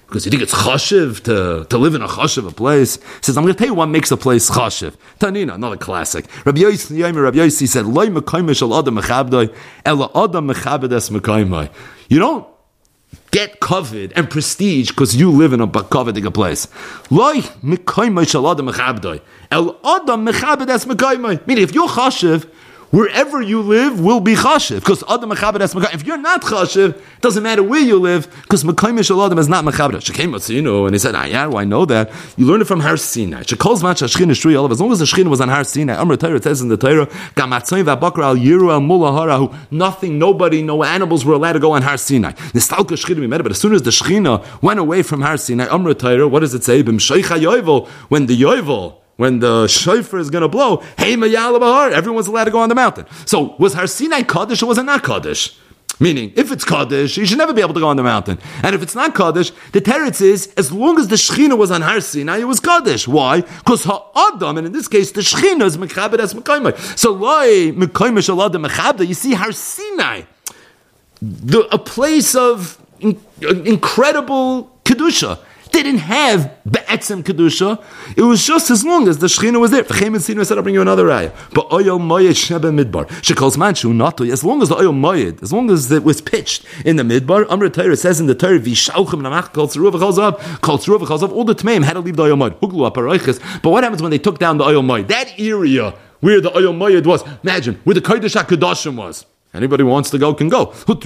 Speaker 1: Because you think it's chashiv to live in a chashiv a place. He says, I'm going to tell you what makes a place chashiv. Tanina, another classic. Rabbi Yossi said, Loi mekayme shel adam mechabdoi, ela adam mechabedes mekaymai. You don't get covet and prestige because you live in a coveting place. Loi mekayme shel adam mechabdoi, ela adam mechabedes mekaymai. Meaning, if you're chashiv, wherever you live will be chashiv, because adam mechabedes mekayim. If you're not chashiv, it doesn't matter where you live, because mekayim shel adam is not mechabedes. Shekem matzino, and he said, yeah, I know that. You learn it from Har Sinai. Shekol's match shechin is true. As long as the shechin was on Har Sinai, Amr Torah, it says in the Torah, gamatzoin v'abakar al yiru al mulaharahu. Nothing, nobody, no animals were allowed to go on Har Sinai. Nistalka shechin we met it, but as soon as the shechina went away from Har Sinai, Amr Torah, what does it say? B'm sheicha yovel, when the shofar is going to blow, hey mayala bahar, everyone's allowed to go on the mountain. So was Har Sinai Kaddish or was it not Kaddish? Meaning, if it's Kaddish, you should never be able to go on the mountain. And if it's not Kaddish, the teretz is, as long as the Shechina was on Har Sinai, it was Kaddish. Why? Because Ha'adam, and in this case, the Shechina is Mechabed as Mekaymai. So, Loi, Mekaymai Shal Adam Mechabda, you see Har Sinai, a place of incredible Kedusha. They didn't have Be'etzem Kedusha. It was just as long as the Shechina was there. V'chein Sinu said, I'll bring you another raya. But Oyel Moyed Shebe Midbar. Shekals Manshu Natoi. As long as the Oyel Moyed, as long as it was pitched in the Midbar, Amr Torah says in the Torah, V'shauchem Namach Kol Tzruv V'chalzav, all the Tmeim had to leave the Oyel Moyed. Huglu Aparoiches. But what happens when they took down the Oyel Moyed? That area where the Oyel Moyed was, imagine, where the Kodesh HaKadoshim was. Anybody who wants to go can go. Right,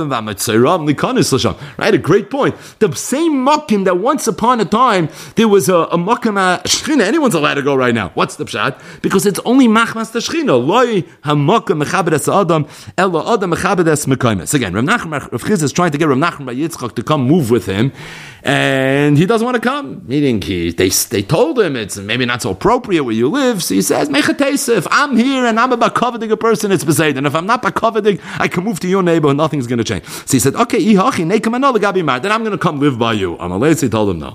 Speaker 1: a great point. The same makim that once upon a time there was a makim shechina. Anyone's allowed to go right now. What's the pshat? Because it's only machmas the shechina. Loi hamakim mechabedes adam ela adam mechabedes mekaymes. Again, Rav Chizkiah is trying to get Rav Nachman bar Yitzchak to come move with him, and he doesn't want to come. Meaning they told him it's maybe not so appropriate where you live. So he says, if I'm here and I'm a bakavedik a person, it's beside. And if I'm not bakavedik, I can move to your neighborhood, nothing's going to change. So he said, okay, then I'm going to come live by you. Amalei told him, no.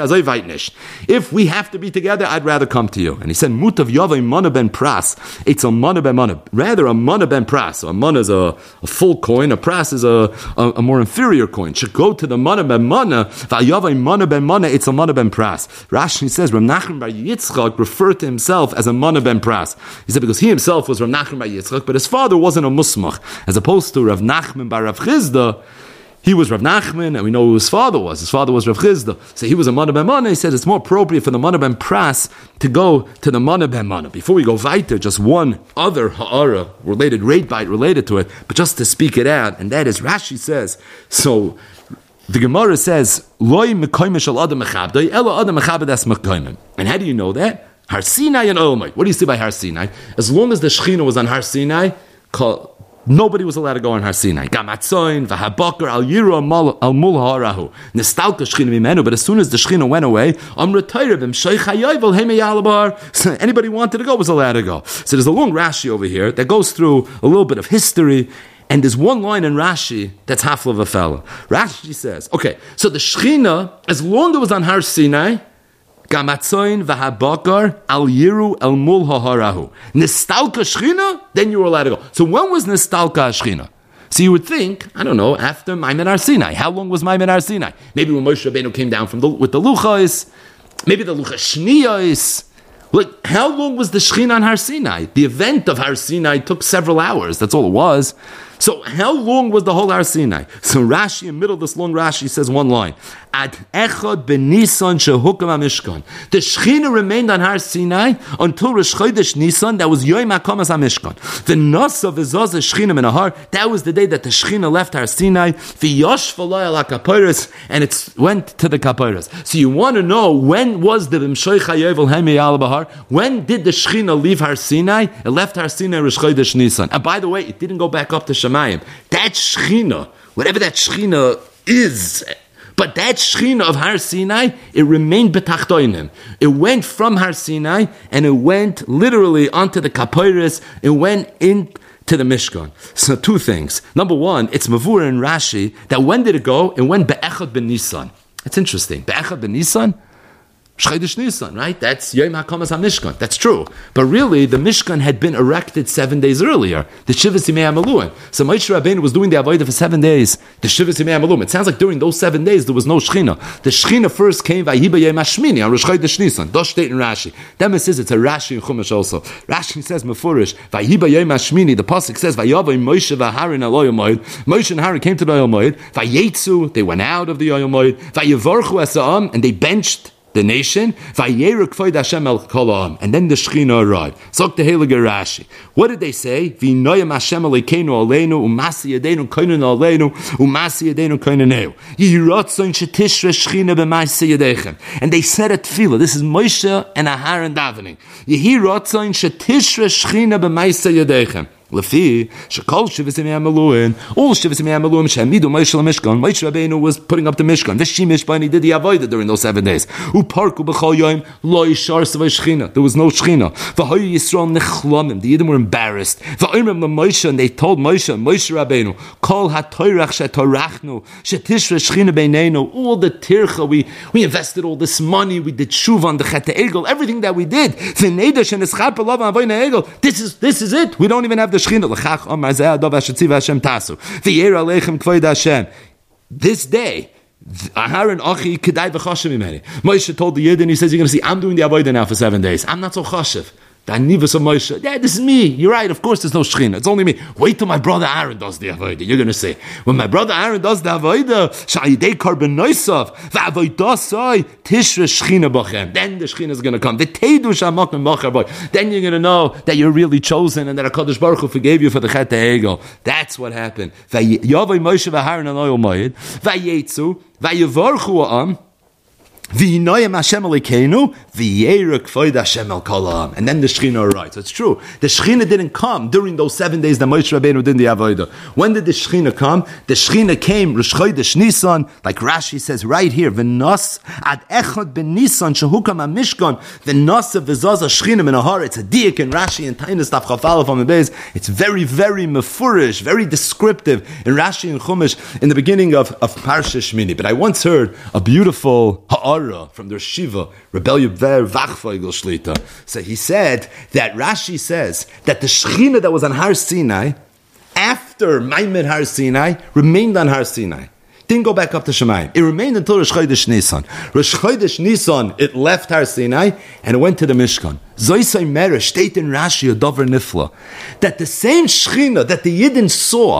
Speaker 1: If we have to be together, I'd rather come to you. And he said, Mutav Yavai Mana ben Pras. It's a Mana ben Mana. Rather, a Mana ben Pras. So a Mana is a full coin, a Pras is a more inferior coin. Should go to the Mana ben Mana. Va'yavai Mana ben Mana, it's a Mana ben Pras. Rashi says, Rav Nachman bar Yitzchak referred to himself as a Mana ben Pras. He said, because he himself was Rav Nachman bar Yitzchak, but his father wasn't a Musmach. As opposed to Rav Nachman bar Rav Chizda, he was Rav Nachman, and we know who his father was. His father was Rav Chizda. So he was a Mana ben Mana. He said it's more appropriate for the Mana ben Pras to go to the Mana ben Mana. Before we go weiter, just one other ha'ara related, rate bite related to it, but just to speak it out, and that is Rashi says, so the Gemara says, Loi mekayme shel adam mechabdoi, ela adam mechabedes mekayme. And how do you know that? Har Sinai and Olmai. What do you see by Har Sinai? As long as the Shechina was on Har Sinai, nobody was allowed to go on Har Sinai. Gamatzoin, v'habakar, al yiru, al mul ha'arahu. Nistalka shchina mimenu, but as soon as the shchina went away, Amr Torah, b'm sheich hayovel, hei meyalabar. Anybody who wanted to go was allowed to go. So there's a long Rashi over here that goes through a little bit of history, and there's one line in Rashi that's half of a fella. Rashi says, okay, so the shchina, as long as it was on Har Sinai, Gamatzoin v'habakar al yiru el mul ha'arahu. Nistalka shchina, then you were allowed to go. So when was Nistalka shchina? So you would think, I don't know, after Maimon Har Sinai. How long was Maimon Har Sinai? Maybe when Moshe Rabbeinu came down with the Luchos, maybe the Luchas Shniyos. Like, how long was the Shechina on Har Sinai? The event of Har Sinai took several hours. That's all it was. So how long was the whole Har Sinai? So Rashi, in the middle of this long Rashi, says one line. Ad echad ben Nisan shehukam HaMishkan. The Shechina remained on Har Sinai until Rosh Chodesh Nisan. That was Yom HaKamas HaMishkan. The Nasa v'zaz Shechina min Har. That was the day that the Shechina left Har Sinai. V'yosh v'loy ala kaporos. And it went to the kaporos. So you want to know, when was the V'mshoich HaYovel Hemi Al Bahar? When did the Shechina leave Har Sinai? It left Har Sinai Rosh Chodesh Nisan. And by the way, it didn't go back up to Shemayim. That Shechina, whatever that Shechina is, but that Shechina of Har Sinai, it remained betachtoinim. It went from Har Sinai, and it went literally onto the Kaporos. It went into the Mishkan. So two things. Number one, it's Mavur in Rashi, that when did it go? It went Be'echad ben Nisan. That's interesting. Be'echad ben Nisan? Chodesh Nisan, right? That's Yom HaKamas HaMishkan. That's true. But really, the Mishkan had been erected 7 days earlier. The Shivas Yimei HaMaluim. So Moshe Rabbeinu was doing the Avodah for 7 days. The Shivas Yimei HaMaluim. It sounds like during those 7 days, there was no Shechina. The Shechina first came Vayiba Yom HaShmini on Rosh Chodesh Nisan. Das steht in Rashi. Then says it's a Rashi in Chumash also. Rashi says Mefurish, Vayiba Yom HaShmini. The Pasuk says, Vayavay Moshe v'Haron al Oyel Moed. Moshe and Haron came to the Oyel Moed. Vayetzu, they went out of the Oyel Moed. Vayevarchu Esa'am, and they benched the nation, and then the Shechina arrived. Zok the Heilige Rashi. What did they say? V'noyam Hashem Elokeinu aleinu, umasi yadeinu koinen aleinu, umasi yadeinu koineneu. Yiratzon shetishre Shechina b'maaseh yadechem. And they said at Tefillah, this is Moshe and Aharon davening. Yiratzon shetishre Shechina b'maaseh yadechem. Lefi shekol shivas yimei HaMaluim, all shivas yimei HaMaluim shemidu Moshe l'Mishkan. Moshe Rabbeinu was putting up the Mishkan. V'shimish b'ani did the avodah during those 7 days. Uparku b'chol yom lo yishar savay Shechina. There was no Shechina. V'hayu Yisrael nechlomim. The Yidden were embarrassed. V'oimrim l'Moshe, and they told Moshe Rabbeinu, kol hatoyrach shetorachnu shetishre Shechina beineinu. All the tircha, we invested all this money. We did shuv on the Chet Egel. Everything that we did. V'neidash and eschap alav avoyna Egel. This is it. We don't even have the Shechina. L'chach omar zeh adov ashetziv Hashem tasu v'yer aleichem kvoid Hashem. This day, Aharon Achi kedai v'chashem imeni. Moshe told the Yidden, he says, you're going to see, I'm doing the avodah now for 7 days. I'm not so chashev. The Anivas of Moshe, yeah, this is me. You're right, of course there's no Shechina. It's only me. Wait till my brother Aaron does the avodah. You're going to say, when my brother Aaron does the avodah, sha'yidei karben noisav, v'avoidasai, tishre Shechina b'chem. Then the Shechina is going to come. V'teidu sha'makim b'char boy. Then you're going to know that you're really chosen and that HaKadosh Baruch Hu forgave you for the Chet HaEgel. That's what happened. V'yavai Moshe v'Aaron al oyel moed, v'yetzu, v'yevarchu ha'am, V'inoyam Hashem Elokeinu, v'yerek kvoid Hashem el kol ha'am. And then the Shechina arrived. So it's true. The Shechina didn't come during those 7 days that Moshe Rabbeinu did the avodah. When did the Shechina come? The Shechina came Rosh Chodesh Nisan, like Rashi says right here. V'nos ad echad ben Nisan shehukam ha'mishkan v'nos v'zaza Shechina min ha'har. It's a diak in Rashi and Tainis Daf Chaf Aleph on the base. It's very, very mefurish, very descriptive in Rashi and Chumash in the beginning of Parsha Shmini. But I once heard a beautiful ha'ar from their Shiva, Rebbe Ver Vachfeigel Shlita. So he said that Rashi says that the Shechina that was on Har Sinai, after Maimed Har Sinai, remained on Har Sinai. Didn't go back up to Shemayim. It remained until Rosh Chodesh Nisan. Rosh Chodesh Nisan, it left Har Sinai and it went to the Mishkan. Zoisai Meresh, state in Rashi, a Dover Nifla, that the same Shechina that the Yidden saw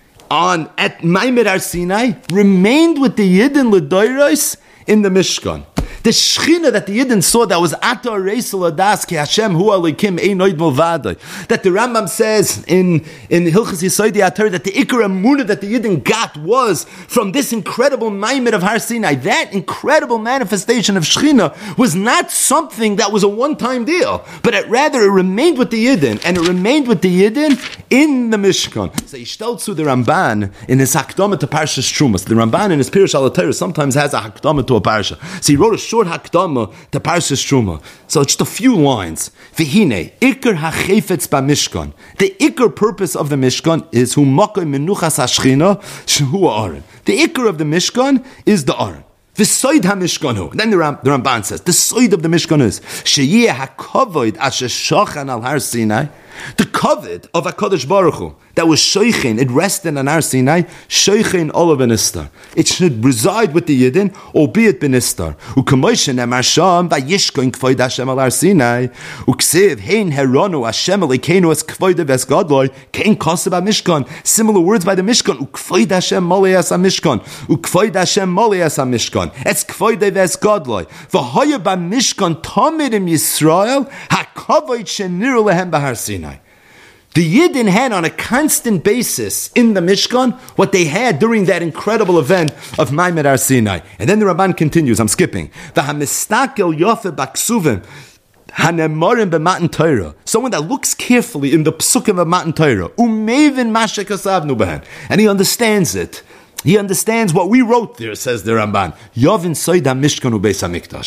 Speaker 1: at Maimed Har Sinai remained with the Yidden L'Doiros in the Mishkan. The Shechina that the Yidden saw that was Atar Reisel Adas Ki Hashem Hu Elokim Einoid Milvadai. That the Rambam says in Hilchas Yesodei Atar that the Ikar Emunah that the Yidden got was from this incredible Maimed of Har Sinai. That incredible manifestation of Shechina was not something that was a one-time deal, but rather it remained with the Yidden, and it remained with the Yidden in the Mishkan. So Yishteltzu the Ramban in his Hakdama to Parshas Trumas. The Ramban in his Pirush Al Torah sometimes has a Hakdama to a Parsha. So he wrote a short Hakdama to Parshas Truma. So just a few lines. V'hine, Iker ha'chefetz b'mishkan. The Iker purpose of the Mishkan is hu makoy menuchas ha'shchina shehu ha'aron. The Iker of the Mishkan is the Aron. V'soid ha'mishkan hu. Then the Ramban says, the soid of the Mishkan is sheyeh ha'kavoid asher shochan al Har Sinai. The kavod of HaKadosh Baruch Hu that was shoichin, it rested on Har Sinai, shoichin olav benistar. It should reside with the Yidden, albeit benistar. U'kamoishen emar sham vayishkoin kvoid Hashem al Har Sinai. U'ksiv hein heronu Hashem Elokeinu es kvoid ves gadloi kein kosev ha-mishkan. Similar words by the Mishkan. U'kvoid Hashem moleas ha-mishkan. U'kvoid Hashem moleas ha-mishkan. Es kvoid ves gadloi. V'hoya ba-mishkan tamid im Yisrael ha-kavoid sheniru lehem b'Har Sinai. The Yidden had on a constant basis in the Mishkan what they had during that incredible event of Maimed Har Sinai. And then the Ramban continues, I'm skipping. V'hamistakel yofe baksuvim hanemorim b'matan Torah. Someone that looks carefully in the psukim of Matan Torah. Umevin mashek asavnu b'hen. And he understands it. He understands what we wrote there, says the Ramban. Yovin soida mishkan ubeis hamikdash.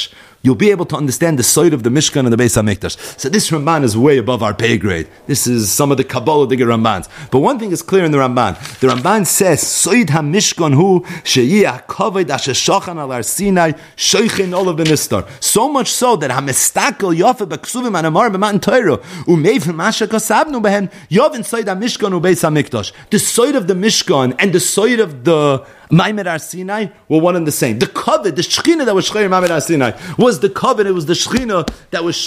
Speaker 1: you'll be able to understand the side of the Mishkan and the Beis HaMikdash. So this Ramban is way above our pay grade. This is some of the Kabbalah Digger Rambans. But one thing is clear in the Ramban. The Ramban says, Soid HaMishkan hu she'yeh kavod asher shachan al Har Sinai shoichin olav b'nistar. So much so that HaMestakel yafeh b'ksuvim anamar b'matan Torah u'meiv masha kasabnu behen yov inside HaMishkan u Beis HaMikdash. The side of the Mishkan and the side of the Maimed Har Sinai were one and the same. The covet, the Shechina that was Shechina Maimed Har Sinai was the covet. It was the Shechina that was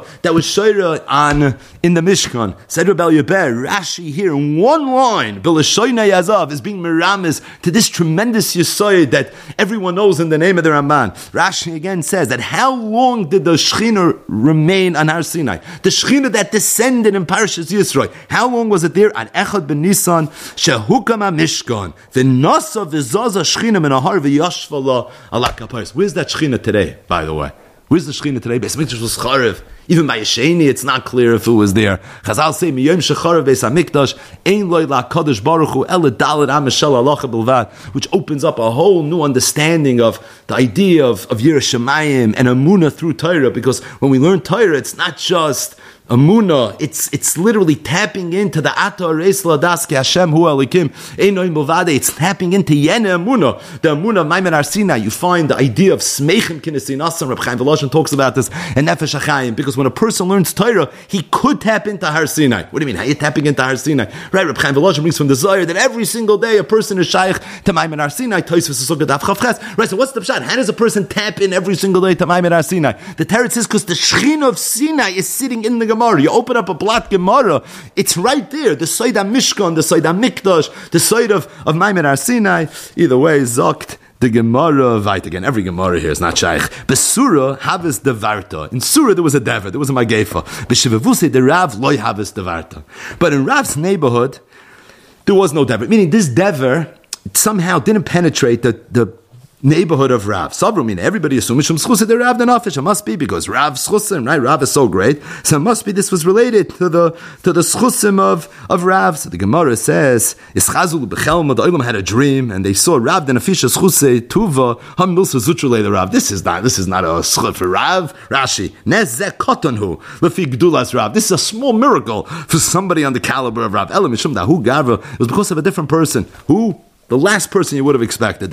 Speaker 1: Shoira on in the Mishkan. Said Rebel Yeber, Rashi here in one line, B'Lashoynei Yazav is being miramis to this tremendous Yesod that everyone knows in the name of the Ramban. Rashi again says that how long did the Shechina remain on Har Sinai? The Shechina that descended in Parashas Yisro. How long was it there? On Echad ben Nisan, Shehukam HaMishkan, V'Nasav Zaza Shechina min Ahar v'Yashvala ala Kapais. Where's that Shechina today, by the way? Where's the Shechina today? Beis HaMikdash was Charev. Even by Yesheni, it's not clear if it was there. Chazal say, Miyom shecharev Beis HaMikdash, ein loy la'kadosh baruch hu, ele dalet am mishal halacha bilvad, which opens up a whole new understanding of the idea of Yiras Shamayim and Amunah through Torah, because when we learn Torah, it's not just Amunah, it's literally tapping into the Ata Reis Ladaski Hashem Hu Elikim Einoim Bovade. It's tapping into Yene Amunah, the Amunah of Maimed Har Sinai. You find the idea of Smeichim Kinesinasam. Reb Chaim Volozhin talks about this in Nefesh HaChaim, because when a person learns Torah, he could tap into Har Sinai. What do you mean? How are you tapping into Har Sinai? Right, Reb Chaim Volozhin brings from the Zohar that every single day a person is shaykh to Maimed Har Sinai. Tosfos Sukkah Daf Chavches. Right, so what's the pshat? How does a person tap in every single day to Maimed Har Sinai? The Teretz is because the Shechina of Sinai is sitting in the Gemara. You open up a blot Gemara, it's right there. The side of Mishkan, the side of Mikdash, the side of Maimed Har Sinai. Either way, Zokt. The Gemara, right again, every Gemara here is not shaykh. Besura havis devarta. In Surah there was a dever, there was a magefa. B'shevavuse the Rav loy havis devarta. But in Rav's neighborhood, there was no dever. Meaning this dever somehow didn't penetrate the neighborhood of Rav. Sabra, mean everybody assumes Mishum Schusa the Rav the Nafish. It must be because Rav Schusim, right? Rav is so great. So it must be this was related to the Schusim of Rav. So the Gemara says, Ischazul Bechelma, the Olam had a dream, and they saw Rav the Nafisha Schuse Tuva, Ham Milsa Zutrule the Rav. This is not a schut for Rav. Rashi. Nezek Kotonhu, Lefi Gdulas Rav. This is a small miracle for somebody on the caliber of Rav. Elam Mishum Dahu Gavra. It was because of a different person. Who? The last person you would have expected.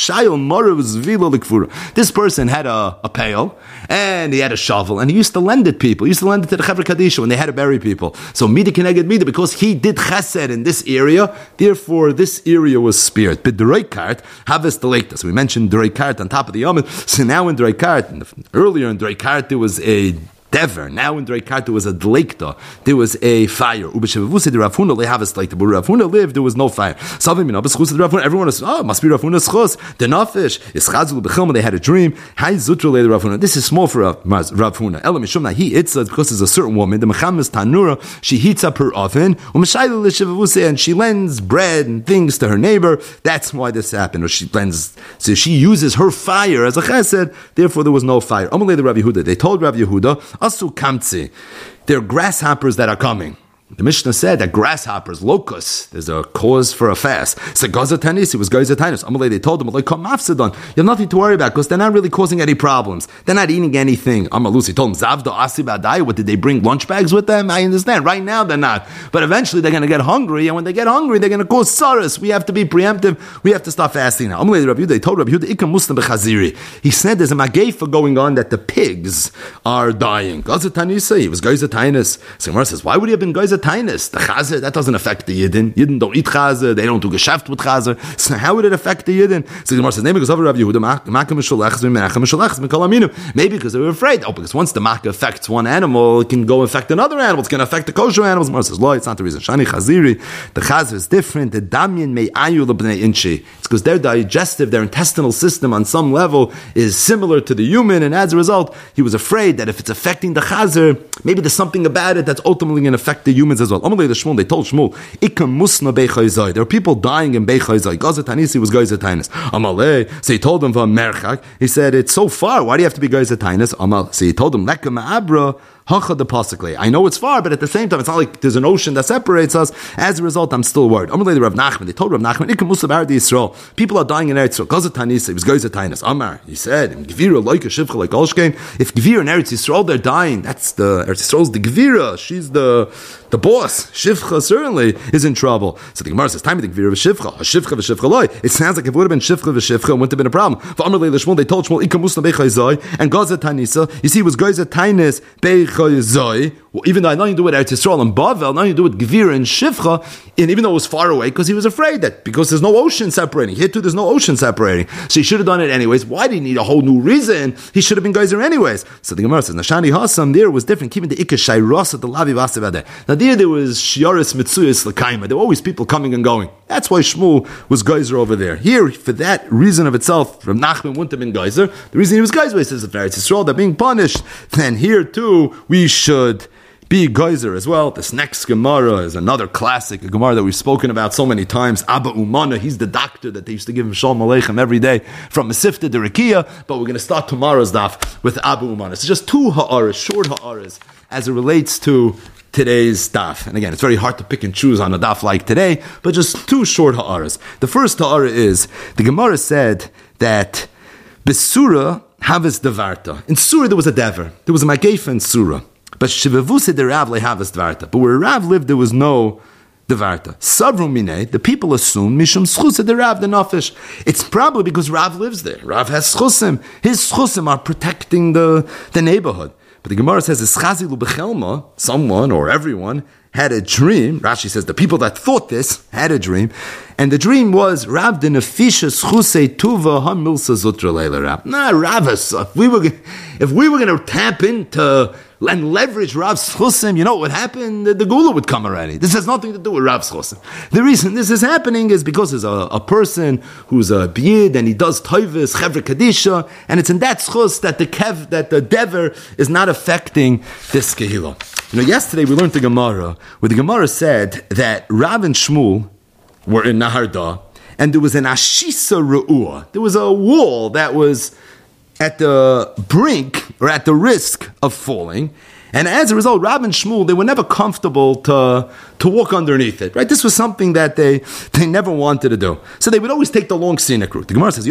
Speaker 1: This person had a pail, and he had a shovel, and he used to lend it people. He used to lend it to the Chevra Kadisha when they had to bury people. So Mida Keneged Mida, because he did chesed in this area, therefore this area was spared. But Doreikart, Havis Delekta. So we mentioned Doreikart on top of the Yom. So now in Doreikart, earlier in Doreikart, there was a dever. Now in Doreikart there was a dleikta. There was a fire. Ubeshevavuse the Rav Huna have a dleikta. But Rav Huna lived, there was no fire. Everyone was, must be Rav Huna's chus. The nafish is chazul b'chilma. They had a dream. Hai zutra le Rav Huna. This is small for Rav Huna. Ela mishum he itzah because there's a certain woman. The mechamis tanura. She heats up her oven. Umeshayla l'shevavuse, and she lends bread and things to her neighbor. That's why this happened. Or she lends. So she uses her fire as a chesed. Therefore there was no fire. Amalei the Rav Yehuda. They told Rav Yehuda, Asu kamtzi. There are grasshoppers that are coming. The Mishnah said that grasshoppers, locusts, there's a cause for a fast. So Gazatanis, it was Gazatanis. Amalei, they told them, like, come mafsadon. You have nothing to worry about because they're not really causing any problems. They're not eating anything. Amalusi told them, Zavda Asibadai, what did they bring lunch bags with them? I understand. Right now they're not. But eventually they're going to get hungry, and when they get hungry, they're going to cause saras. We have to be preemptive. We have to stop fasting now. Amalei, Rabbi Yehuda, they told Rabbi Yehuda, Ikam Muslim b'chaziri. He said there's a magefa going on that the pigs are dying. Gazatanisa, he was Gazatanis. So Gemara says, why would he have been Gazatanis? The chazer, that doesn't affect the Yidden. Yidden don't eat chazer, they don't do geschäft with chazer. So how would it affect the Yidden? So the Gemara says, maybe because of Rav Yehuda, maybe because they were afraid. Oh, because once the makkah affects one animal, it can go affect another animal. It's going to affect the kosher animals. The Gemara says, it's not the reason. Shani chaziri, the chazer is different. The damyan may ayu lebnei inchi. It's because their digestive, their intestinal system on some level is similar to the human, and as a result, he was afraid that if it's affecting the chazer, maybe there's something about it that's ultimately going to affect the humans as well. They told Shmuel, there are people dying in Beichayzai. Gazatanisi was Gazatanis. Amalei, so he told them from Merchak, he said, it's so far, why do you have to be Gazatanis? So he told them, Lekka Ma'abra, Hacha the Pasukle. I know it's far, but at the same time, it's not like there's an ocean that separates us. As a result, I'm still worried. Amalei the Rav Nachman. They told Rav Nachman, Ikam Musa Bardi Yisrael. People are dying in Eretz Yisrael. Gaza Tanisa. He was Gaza Tainus. Amar. He said, Gvira like a Shivcha like Olshkein. If Gvira in Eretz Yisrael, they're dying. That's the Eretz Yisrael's the Gvira. She's the boss. Shivcha certainly is in trouble. So the Gemara says, time the Gvira v'Shivcha. Shivcha v'Shivcha loy. It sounds like if it would have been Shivcha v'Shivcha, it wouldn't have been a problem. V'Amalei l'Shmuel, they told Shmuel, Ikam Musa Bechayzai, and Gaza Tanisa. You see, it was Gaza Tainus Bechayzai. Well, even though I nothing to do with Eretz Yisrael and Bavel, nothing to do with Gvira and Shivcha, and even though it was far away, because he was afraid that because there's no ocean separating. Here too, there's no ocean separating. So he should have done it anyways. Why did he need a whole new reason? He should have been geyser anyways. So the Gemara says, Nashani Hasam, there was different, keeping the Ikka Shairos at the Lavi Vasavade. Now there was Shiaris Mitsuyas Lakaima. There were always people coming and going. That's why Shmuel was geyser over there. Here, for that reason of itself, from Nachman wouldn't have been geyser. The reason he was geyser is if Eretz Yisrael, they're being punished. Then here too, we should be geyser as well. This next Gemara is another classic, a Gemara that we've spoken about so many times. Abba Umana, he's the doctor that they used to give him Shalom Aleichem every day from Mesifta to Rekiya, but we're going to start tomorrow's daf with Abba Umana. It's just two ha'aras, short ha'aras, as it relates to today's daf. And again, it's very hard to pick and choose on a daf like today, but just two short ha'aras. The first ha'ara is, the Gemara said that Besura Havis Devarta. In Surah there was a dever. There was a Magefa in Surah. But Shivavuse de Rav lehavas dvarta. But where Rav lived, there was no dvarta. Savru mine, the people assume mishum schus de Rav the nafish. It's probably because Rav lives there. Rav has schusim. His schusim are protecting the neighborhood. But the Gemara says, "Eschazilu bechelma." Someone or everyone had a dream. Rashi says the people that thought this had a dream, and the dream was Rav de nefisha schusei tuva hamilsa zutra leila Rav. Nah, Rav, if we were going to tap into and leverage Rav's chusim, you know what would happen? The gula would come already. This has nothing to do with Rav's chusim. The reason this is happening is because there's a person who's a biyid and he does toivis, chevre kadisha, and it's in that chus that the dever is not affecting this kehillah. You know, yesterday we learned the Gemara, where the Gemara said that Rav and Shmuel were in Naharda, and there was an ashisa re'ua. There was a wall that was at the brink or at the risk of falling, and as a result, Rav and Shmuel, they were never comfortable to walk underneath it. Right? This was something that they never wanted to do. So they would always take the long scenic route. The Gemara says,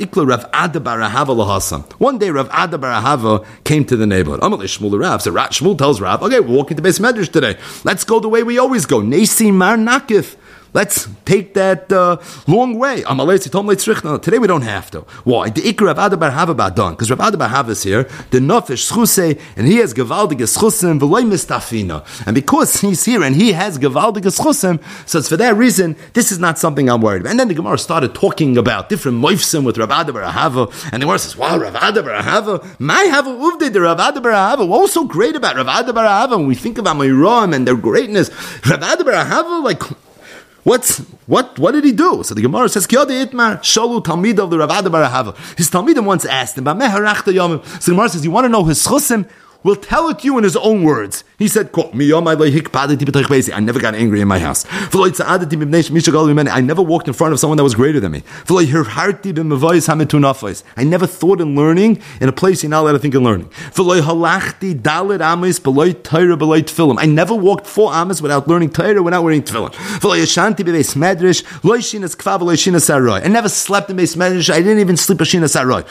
Speaker 1: one day Rav Ada Barahava came to the neighborhood. Shmuel Rav. So Shmuel tells Rav, okay, we're walking to Beis Medrash today. Let's go the way we always go. Nesi Mar Nakif. Let's take that long way. Today we don't have to. Why? The Ikra Rav Ada Bar Hava Badan, because Rav Ada Bar Hava is here, the Nofesh Schusei, and he has Gevaldige Schusim, V'loi Mistafina. And because he's here and he has Gevaldige Schusim, so it's for that reason, this is not something I'm worried about. And then the Gemara started talking about different moifsim with Rav Ada Bar Hava, and the Gemara says, wow, Rav Ada Bar Hava, my Hava Uvde, the Rav Ada Bar Hava, what was so great about Rav Ada Bar Hava? When we think about Meiram and their greatness, Rav Ada Bar Hava, like, what did he do? So the Gemara says, Kiyadi Itmar, Shalu Talmid of the Rav Ada Bar Hava. His Talmidim once asked him, so the Gemara says, you want to know his chusim? We'll tell it to you in his own words. He said, I never got angry in my house. I never walked in front of someone that was greater than me. I never thought in learning in a place you're not allowed to think in learning. I never walked 4 amas without learning Torah, without wearing tefillin. I never slept in Beis Medrash. I didn't even sleep Ashina Sarai.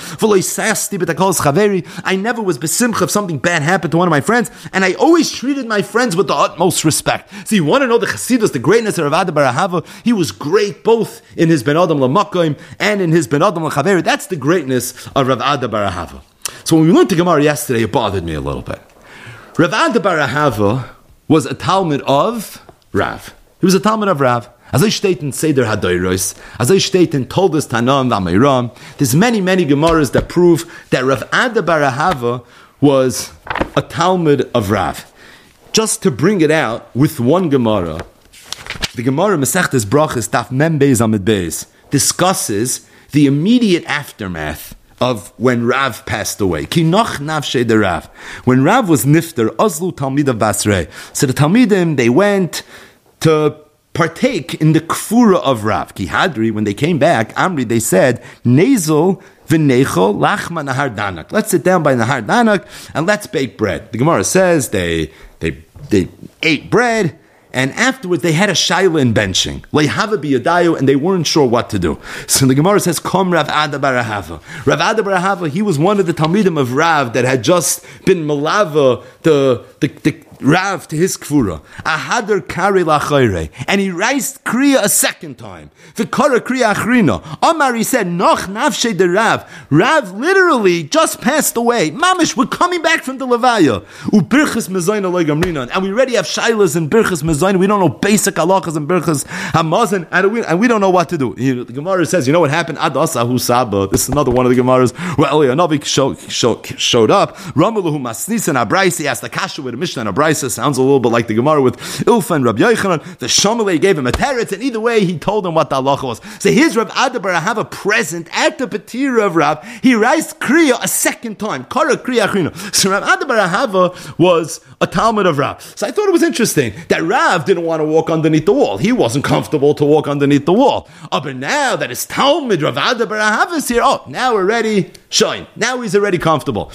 Speaker 1: I never was besimcha if something bad happened to one of my friends, and I always treated my friends with the utmost respect. So you want to know the chassidus, the greatness of Rav Ada Bar Hava? He was great both in his Ben Adam L'Makom and in his Ben Adam L'Chaveri. That's the greatness of Rav Ada Bar Hava. So when we learned the Gemara yesterday, it bothered me a little bit. Rav Ada Bar Hava was a Talmud of Rav. He was a Talmud of Rav. As I state in Seder HaDoros, as I state in Toldos Tanam V'Ameiram, there's many Gemaras that prove that Rav Ada Bar Hava was a Talmud of Rav. Just to bring it out with one Gemara, the Gemara Masechtes Brachas Daf Mem Beis Amid Beis discusses the immediate aftermath of when Rav passed away. Ki noch nafshei de Rav. When Rav was nifter, Azlu Talmid of Basrei. So the Talmidim, they went to partake in the kfura of Rav. Ki Hadri, when they came back, Amri, they said, Nezel v'nechol lachma nahar danak. Let's sit down by Nahar Danak and let's bake bread. The Gemara says they ate bread, and afterwards they had a shaila in benching. Leihava biyadayu, and they weren't sure what to do. So the Gemara says, Kom Rav Ada bar Ahava. Rav Ada bar Ahava, he was one of the Talmidim of Rav that had just been malava the Rav to his kfura. Ahadar kari lachayre. And he raised kriya a second time. V'kara kriya achrina. Omar, he said, Noch nafshe de Rav. Rav literally just passed away. Mamish, we're coming back from the Levaya. Ubirchas mezayna legamrina. And we already have shailas in Birchas mezayna. We don't know basic halachas in Birchas hamazon. And we don't know what to do. The Gemara says, you know what happened? Ad asahu saba. This is another one of the Gemaras where Eliyahu Navi showed up. Ramalahu masnisan abraisi. He asked the kasha with a Mishnah and a sounds a little bit like the Gemara with Ilfa and Rabbi Yochanan. The Shomalei gave him a teretz, and either way, he told him what the halacha was. So here's Rav Ada bar Ahava present at the Petira of Rav. He raised Kriya a second time. Kara Kriya Achrina. So Rav Ada bar Ahava was a Talmud of Rav. So I thought it was interesting that Rav didn't want to walk underneath the wall. He wasn't comfortable to walk underneath the wall. But now that his Talmud, Rav Ada bar Ahava is here, now we're ready, shine. Now he's already comfortable.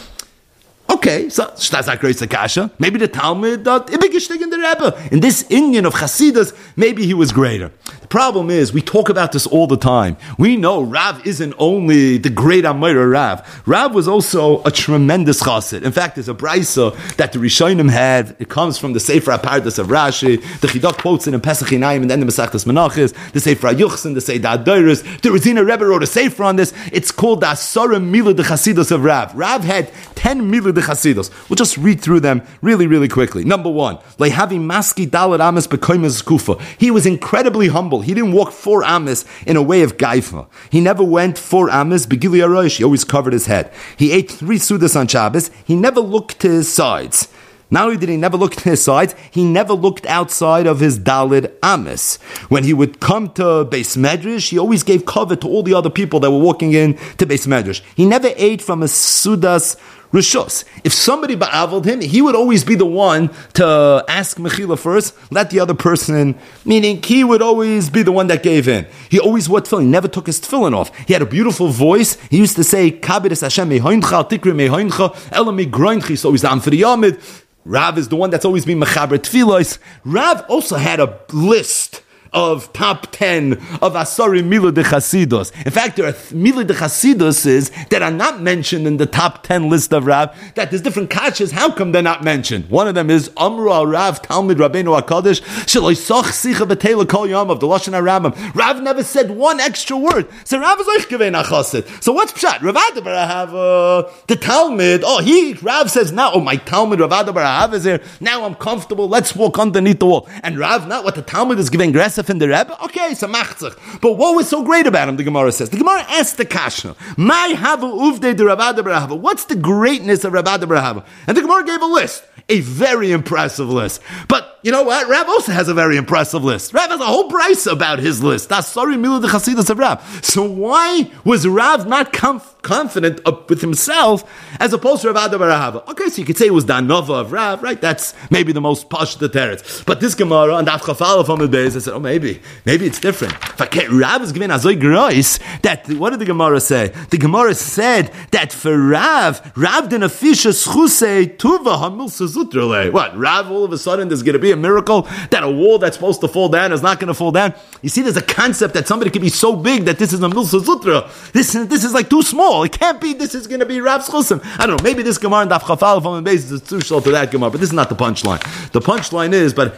Speaker 1: Okay, so that's not great Sakasha. Maybe the Talmud ibigishtig in the Rebbe. In this Inyan of Chasidus, maybe he was greater. The problem is, we talk about this all the time. We know Rav isn't only the great Amayra Rav. Rav was also a tremendous Chassid. In fact, there's a Brisa that the Rishonim had. It comes from the Sefer HaPardas of Rashi. The Chidah quotes it in Pesach Inayim and then the Masechtas Menachos. The Sefer HaYuchsin, the Seidah Doros. The Razina Rebbe wrote a Sefer on this. It's called the Asara Mila de Chasidus of Rav. Rav had 10 Mila de Chasidus. We'll just read through them really, really quickly. Number one, Lehavi Maski Dalet Amis Bekoimes Kufa. He was incredibly humble. He didn't walk 4 amis in a way of gaifa. He never went 4 amis begili aroish. He always covered his head. He ate 3 sudas on Shabbos. He never looked to his sides. Not only did he never look to his sides, he never looked outside of his Dalid Amis. When he would come to Beis Medrash, he always gave cover to all the other people that were walking in to Beis Medrash. He never ate from a Sudas Rishus. If somebody ba'aveled him, he would always be the one to ask Mechila first, let the other person, meaning he would always be the one that gave in. He always wore tefillin. He never took his tefillin off. He had a beautiful voice. He used to say, Kabir Hashem mehoincha, tikri mehoincha, elam migroinchi, so he's the Amfri Yamid. Rav is the one that's always been mechaber tefillos. Rav also had a list of top 10 of Asari Mila de Chasidus. In fact, there are Mila de Chasiduses that are not mentioned in the top 10 list of Rav, that there's different kachas. How come they're not mentioned? One of them is Amru al Rav Talmud Rabbeinu HaKadosh Shaloisach Sicha B'Teila Kol Yom of the Lashon HaRambam. Rav never said one extra word. So Rav is like Gevein HaChasid. So what's Pshat? Rav Ada bar Ahava, the Talmud. Rav says now, my Talmud Rav Ada bar Ahava is here. Now I'm comfortable. Let's walk underneath the wall. And Rav, not what the Talmud is giving aggressive in the Rebbe? Okay, so machzach. But what was so great about him, the Gemara says? The Gemara asked the Kasha, My Hava Uvde de Rav Ada bar Ahava. What's the greatness of Rav Ada bar Ahava? And the Gemara gave a list. A very impressive list. But you know what? Rav also has a very impressive list. Rav has a whole price about his list. That's sorry, Milu de Chasidus of Rav. So why was Rav not confident with himself as opposed to Rav Ada bar Ahava? Okay, so you could say it was the Anova of Rav, right? That's maybe the most posh the teretz. But this Gemara on the Afchafala from the base, I said, maybe it's different. Rav is given Azoy Grois that, what did the Gemara say? The Gemara said that for Rav didn't fish a schusei tuva hamil sezutrele. What? Rav, all of a sudden, there's going to be a miracle that a wall that's supposed to fall down is not going to fall down. You see, there's a concept that somebody could be so big that this is a milsa zutra. This is like too small. It can't be. This is going to be Rav's chusim. I don't know. Maybe this Gemara in Daf Chafal from the basis is too short to that Gemara, but this is not the punchline. The punchline is, but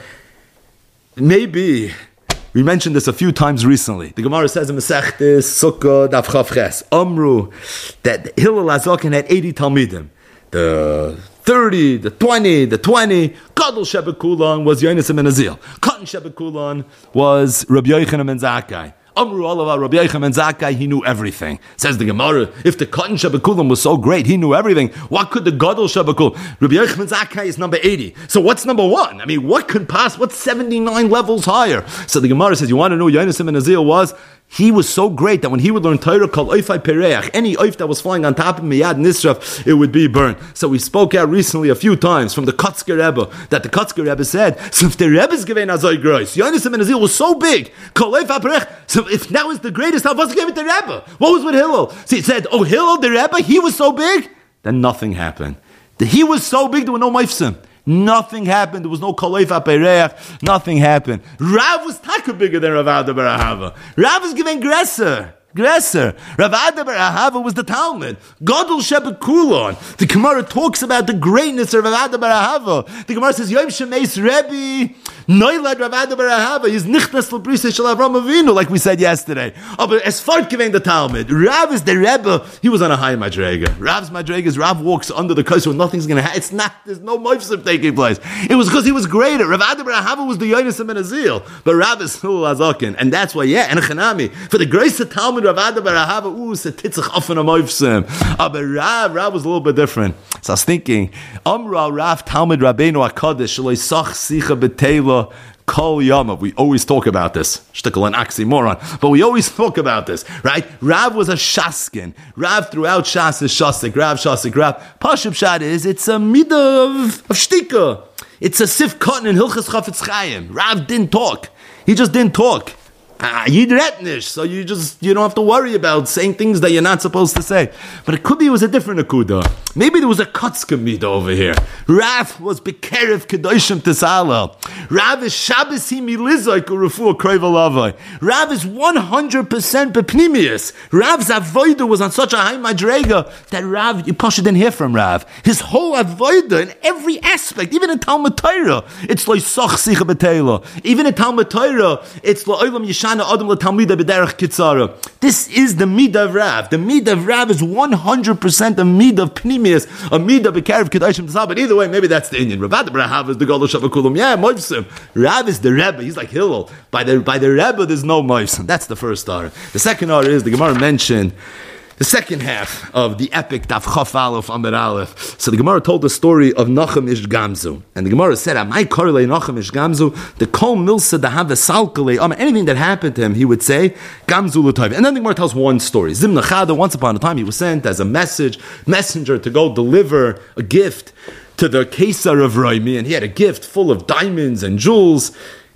Speaker 1: maybe we mentioned this a few times recently. The Gemara says in Masechtes Sukkah Daf Chav Ches Amru that Hillel Azaken had 80 Talmidim. The 30, the 20. Gadol Shebekulan was Yonis ben Azil. Katan Shebekulan was Rabbi Yochanan ben Zakkai. Amru Alav Rabbi Yochanan ben Zakkai, he knew everything. Says the Gemara, if the Katan Shebekulan was so great, he knew everything. What could the Gadol Shebekulan? Rabbi Yochanan ben Zakkai is number 80. So what's number 1? I mean, what's 79 levels higher? So the Gemara says, you want to know who Yonis ben Azil was? he was so great that when he would learn Torah called Oifai Pereach, any oif that was flying on top of Miyad Nisraf, it would be burned. So we spoke out recently a few times from the Kotzker Rebbe, that the Kotzker Rebbe said, so if the Rebbe's given Azoi Grois, Yonis ben Azil was so big, Kol Oifai Pereach, so if that was the greatest, how was it given to the Rebbe? What was with Hillel? So he said, oh, Hillel, the Rebbe, he was so big? Then nothing happened. He was so big, there were no Meifsim. Nothing happened. There was no Koleif HaPereach. Nothing happened. Rav was taka bigger than Rav Ada bar Ahava. Rav was given Gresser. Rav Ada bar Ahava was the Talmud. Gadol Shebet Kulon. The Gemara talks about the greatness of Rav Ada bar Ahava. The Gemara says, Yom Shemeis Rebbe, Noilad Rav Ada bar Ahava, he's nichnas l'brisa shel Avram Avinu, like we said yesterday. Oh, but as far given the Talmud, Rav is the Rebbe, he was on a high madrega. Rav's madrega is Rav walks under the kosher, nothing's going to happen. It's not, there's no moifsim taking place. It was because he was greater. Rav Ada bar Ahava was the Yonis ben Azil, but Rav is Hillel Azakin, and that's why, and Chanami, for the grace of Talmud, Rav Ada bar Ahava, setitzach ofen amoifsim. But Rav was a little bit different. So I was thinking, Amra Rav Talmud Rabbeinu HaKadosh, shaloi sach sicha b'teila, Kol Yama. We always talk about this. Shtickle an oxymoron. But we always talk about this, right? Rav was a Shaskin. Rav throughout Shas is Shasik. Rav, Shasik, Rav. Pashup Shad is, it's a midah of Shtika. It's a Sif Cotton in Hilchas Chafetz Chaim. Rav didn't talk. He just didn't talk. Yid retnish, so you don't have to worry about saying things that you're not supposed to say. But it could be it was a different akuda. Maybe there was a Kotzka Midah over here. Rav was Bekerev Kedoshim Tesala. Rav is Shabbos Himi Lizoik Urufu Kroiva Lavai. Rav is 100% Bepnimius. Rav's avoida was on such a high madrega that Rav, you didn't hear from Rav. His whole avoida in every aspect, even in Talmud Torah, it's like Soch Sicha B'Teila. Even in Talmud Torah, it's La'olam Yishana Adam L'Talmida B'Derech Kitzara. This is the Midah of Rav. The Midah of Rav is 100% a Midah of Pnimius, a Midah B'Kerev Kedoshim Tesala. But either way, maybe that's the Indian. Rav Ada bar Ahava is the Gadol Shebet Kulon. Yeah, Moivsim. Rav is the Rebbe. He's like Hillel. By the Rebbe, there's no Moivsim. That's the first order. The second order is the Gemara mentioned the second half of the epic Daf Chaf Aleph Amud Aleph. So the Gemara told the story of Nachum Ish Gamzu. And the Gemara said, Amai Korle Nachum Ish Gamzu, the Kol Milsa Dahav Salkale, anything that happened to him, he would say, Gamzu L'Tayv. And then the Gemara tells one story. Zimna Chada, once upon a time, he was sent as a messenger to go deliver a gift to the Kesar of Roimi, and he had a gift full of diamonds and jewels,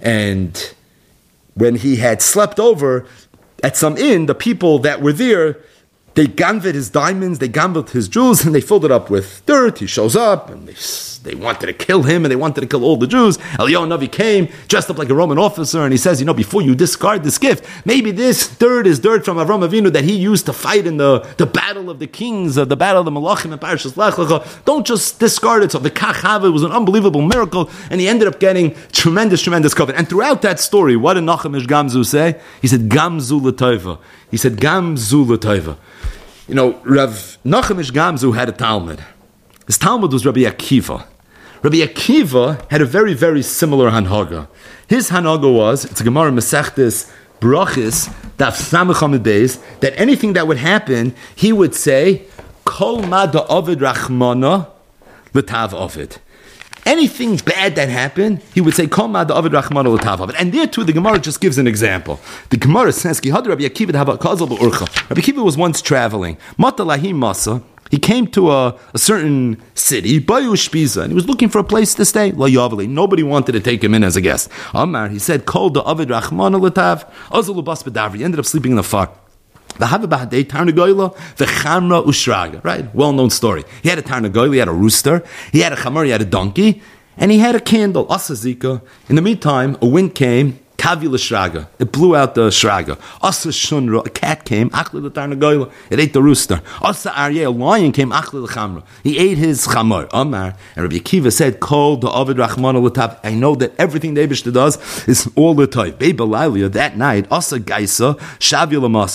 Speaker 1: and when he had slept over at some inn, the people that were there, they ganved his diamonds, they ganved his jewels, and they filled it up with dirt. He shows up, and they wanted to kill him, and they wanted to kill all the Jews. Eliyahu Navi came, dressed up like a Roman officer, and he says, before you discard this gift, maybe this dirt is dirt from Avram Avinu that he used to fight in the battle of the kings, the battle of the Malachim and Parashas Lech Lecha. Don't just discard it. So the Kachava was an unbelievable miracle, and he ended up getting tremendous covenant. And throughout that story, what did Nachum Ish Gamzu say? He said, Gamzu L'Tayva. He said, Gamzu L'Tayva. Rav Nachum Ish Gamzu had a Talmud. His Talmud was Rabbi Akiva. Rabbi Akiva had a very, very similar Hanhaga. His Hanhaga was, it's a Gemara Masechtes Brachis, Daf Samech Amud Beis, that anything that would happen, he would say, Kol ma da Ovid Rachmana L'Tav Ovid. Anything bad that happened, he would say, Kol ma da Ovid Rachmana L'Tav Ovid. And there too, the Gemara just gives an example. The Gemara says, Ki had Rabbi Akiva d'hava kazal b'urcha. Rabbi Akiva was once traveling. Mata lahim masa. He came to a certain city, Bayu Shpiza, and he was looking for a place to stay. La Yavali. Nobody wanted to take him in as a guest. Amar, he said, Kol da Ovid Rachmana L'Tav, Azul Bas B'Davri. He ended up sleeping in the fire. The Havabahadei Tarnagoyla, the Chamra Ushraga, right? Well-known story. He had a Tarnagoyla, he had a rooster, he had a Chamar, he had a donkey, and he had a candle, Asazika. In the meantime, a wind came, Kavila Shraga. It blew out the Shraga. Asa Shunra, a cat came, Achli L'Tarnagoyla. It ate the rooster. Asa Aryeh, a lion came, Achli L'Chamra. He ate his Chamar, Amar. And Rabbi Akiva said, Kol the Ovid Rachmana L'Tav. I know that everything the Eibishter does is all the time. Beba Lailia, that night, Asa Gaisa, Shavila Masa.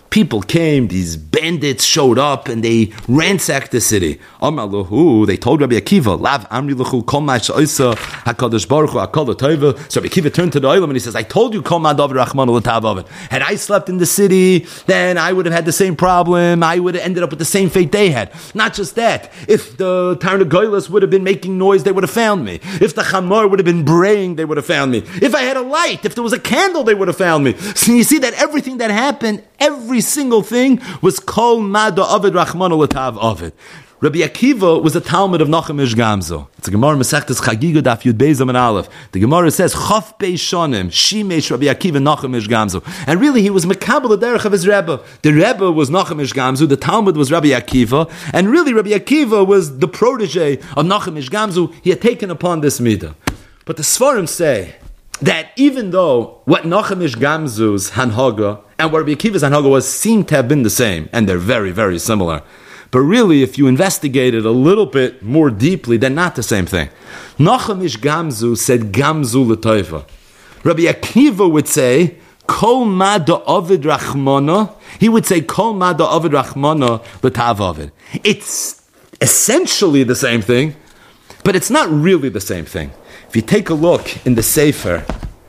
Speaker 1: people came, these bandits showed up, and they ransacked the city. They told Rabbi Akiva, Lav Amri Lahu Kol Ma She'osa HaKadosh Baruch Hu HaKol Tova. So Rabbi Akiva turned to the Olam and he says, I told you Kol Ma David Rachmana L'Tav Ovid. Had I slept in the city, then I would have had the same problem. I would have ended up with the same fate they had. Not just that. If the Tarnagoylas would have been making noise, they would have found me. If the Chamor would have been braying, they would have found me. If I had a light, if there was a candle, they would have found me. So you see that everything that happened, every single thing was Kol Mada Ovid Rachmana L'Tav Ovid. Rabbi Akiva was a Talmud of Nachum Ish Gamzo. It's a Gemara Masechtas Chagiga Daf Yud Beis Amud Aleph. The Gemara says Chaf Beis Shonim Shimesh Rabbi Akiva Nachum Ish Gamzo. And really he was Mekabel the derech of his Rebbe. The Rebbe was Nachum Ish Gamzo. The Talmud was Rabbi Akiva. And really Rabbi Akiva was the protege of Nachum Ish Gamzo. He had taken upon this midah. But the Sfarim say that even though what Nachum Ish Gamzu's Hanhaga and what Rabbi Akiva's Hanhaga was seemed to have been the same, and they're very, very similar. But really, if you investigate it a little bit more deeply, they're not the same thing. Nachum Ish Gamzu said Gamzu l'toiva. Rabbi Akiva would say Kol Ma Da'ovid Rachmana. He would say Kol Ma Da'ovid Rachmana l'tav ovid. It's essentially the same thing, but it's not really the same thing. If you take a look in the Sefer,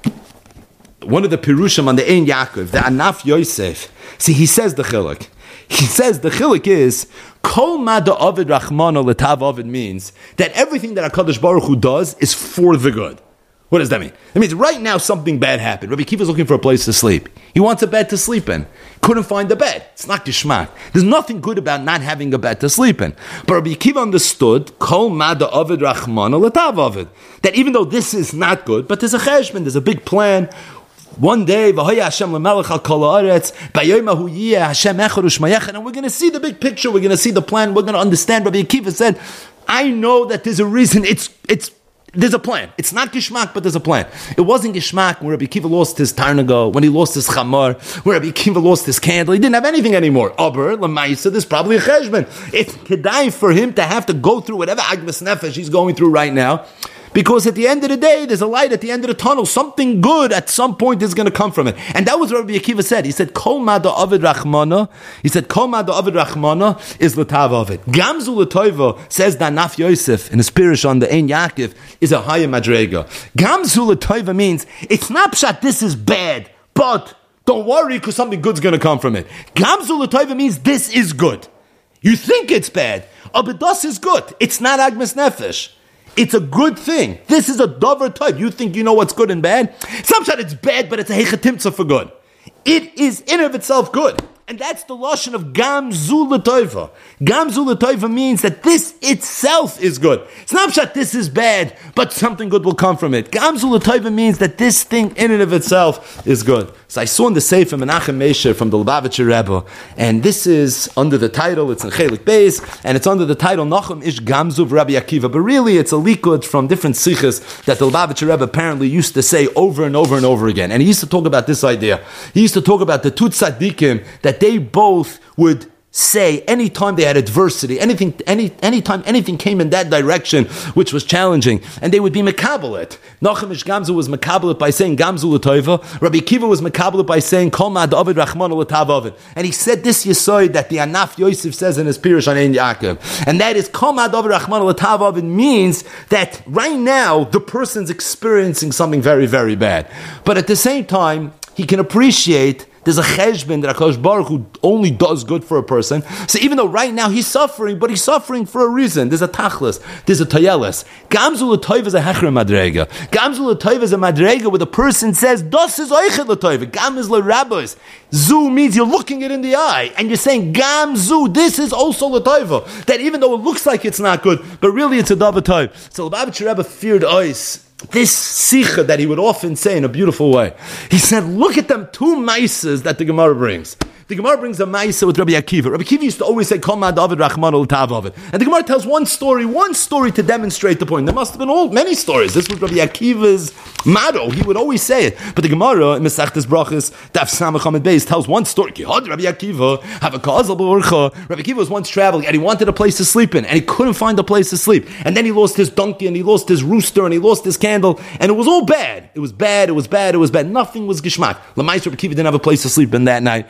Speaker 1: one of the Pirushim on the Ein Yaakov, the Anaf Yosef, see, he says the chiluk. He says the chiluk is Kol Ma Da'ovid Rachmana L'Tav Ovid means that everything that HaKadosh Baruch Hu does is for the good. What does that mean? It means right now something bad happened. Rabbi Akiva is looking for a place to sleep. He wants a bed to sleep in. Couldn't find a bed. It's not gishmak. There's nothing good about not having a bed to sleep in. But Rabbi Akiva understood Kol Ma Da'ovid Rachmana L'Tav Ovid, that even though this is not good, but there's a cheshbon, there's a big plan. One day, V'hoya Hashem lemelech al kol haaretz, b'yomahu yiyeh Hashem echad u'shmayach, and we're going to see the big picture, we're going to see the plan, we're going to understand. Rabbi Akiva said, I know that there's a reason, there's a plan. It's not gishmak, but there's a plan. It wasn't gishmak when Rabbi Akiva lost his tarnago, when he lost his chamor, when Rabbi Akiva lost his candle. He didn't have anything anymore. Aber, l'maisa, there's probably a cheshbon. It's kedai for him to have to go through whatever agmas nefesh he's going through right now. Because at the end of the day, there's a light at the end of the tunnel. Something good at some point is going to come from it. And that was what Rabbi Akiva said. He said, Kol Ma Da'ovid Rachmana. He said, Kol Ma Da'ovid Rachmana is l'tav ovid. Gamzu l'toiva, says Danaf Yosef in his Pirush on the Ein Yaakov, is a higher madrega. Gamzu l'toiva means, it's not pshat, this is bad, but don't worry because something good's going to come from it. Gamzu l'toiva means this is good. You think it's bad, but das is good. It's not agmas nefesh. It's a good thing. This is a dover type. You think you know what's good and bad? Sometimes it's bad, but it's a hechatimtza for good. It is in of itself good. And that's the lashon of Gamzu l'toiva. Gamzu l'toiva means that this itself is good. It's not that this is bad, but something good will come from it. Gamzu l'toiva means that this thing in and of itself is good. So I saw in the Sefer Menachem Meisher from the Lubavitcher Rebbe, and this is under the title, it's in Chelik Beis, and it's under the title Nachum Ish Gamzu v'Rabbi Akiva. But really it's a likud from different sichos that the Lubavitcher Rebbe apparently used to say over and over and over again. And he used to talk about this idea. He used to talk about the two tzaddikim that they both would say anytime they had adversity, anytime anything came in that direction which was challenging, and they would be mekabelet. Nachum Ish Gamzu was mekabelet by saying Gamzu l'toiva. Rabbi Akiva was mekabelet by saying Kol Ma Da'ovid Rachmana L'tav Ovid. And he said this yisoid that the Anaf Yosef says in his Pirush on Ein Yaakov, and that is Kol Ma Da'ovid Rachmana L'tav Ovid means that right now the person's experiencing something very, very bad, but at the same time he can appreciate there's a cheshbon that HaKadosh Baruch Hu only does good for a person. So even though right now he's suffering, but he's suffering for a reason. There's a tachlis, there's a toyeles. Gamzu l'toiv is a hechra madrega. Gamzu l'toiv is a madrega where the person says, Das is oichet l'toiv. Gam is l'rabbis. Zu means you're looking it in the eye, and you're saying, Gamzu, this is also l'toiv. That even though it looks like it's not good, but really it's a davar toiv. So Lubavitcher Rebbe feared ois. This sikha that he would often say in a beautiful way. He said, look at them two maises that the Gemara brings. The Gemara brings a ma'isa with Rabbi Akiva. Rabbi Akiva used to always say, Kol Ma Da'ovid Rachmana L'tav Ovid. And the Gemara tells one story to demonstrate the point. There must have been many stories. This was Rabbi Akiva's motto. He would always say it. But the Gemara in Masechtas Brachos, Daf Samach Amud Beis, tells one story. Rabbi Akiva, have a kazal b'orcha. Rabbi Akiva was once traveling and he wanted a place to sleep in, and he couldn't find a place to sleep. And then he lost his donkey, and he lost his rooster, and he lost his candle, and it was all bad. It was bad. Nothing was gishmak. L'mais Rabbi Akiva didn't have a place to sleep in that night. L'mais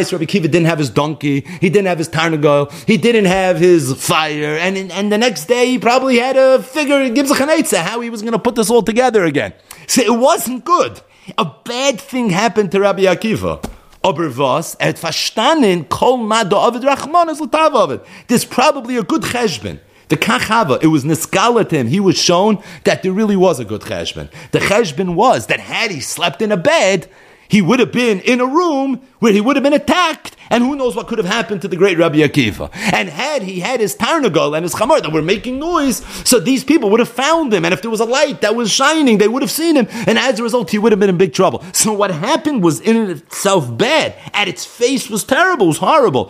Speaker 1: Lamaisa Rabbi Akiva didn't have his donkey, he didn't have his tarnagol, he didn't have his fire, and the next day he probably had to figure, he gives a chanetza, how he was going to put this all together again. So it wasn't good. A bad thing happened to Rabbi Akiva. Aber was? Had verstanden, kol ma do Ovid Rachman is l'tav Ovid. There's probably a good cheshbon. The kachava, it was niskala to him. He was shown that there really was a good cheshbon. The cheshbon was that had he slept in a bed, he would have been in a room where he would have been attacked, and who knows what could have happened to the great Rabbi Akiva. And had he had his tarnagol and his chamor that were making noise, so these people would have found him, and if there was a light that was shining, they would have seen him, and as a result, he would have been in big trouble. So what happened was in itself bad. At its face was terrible, it was horrible.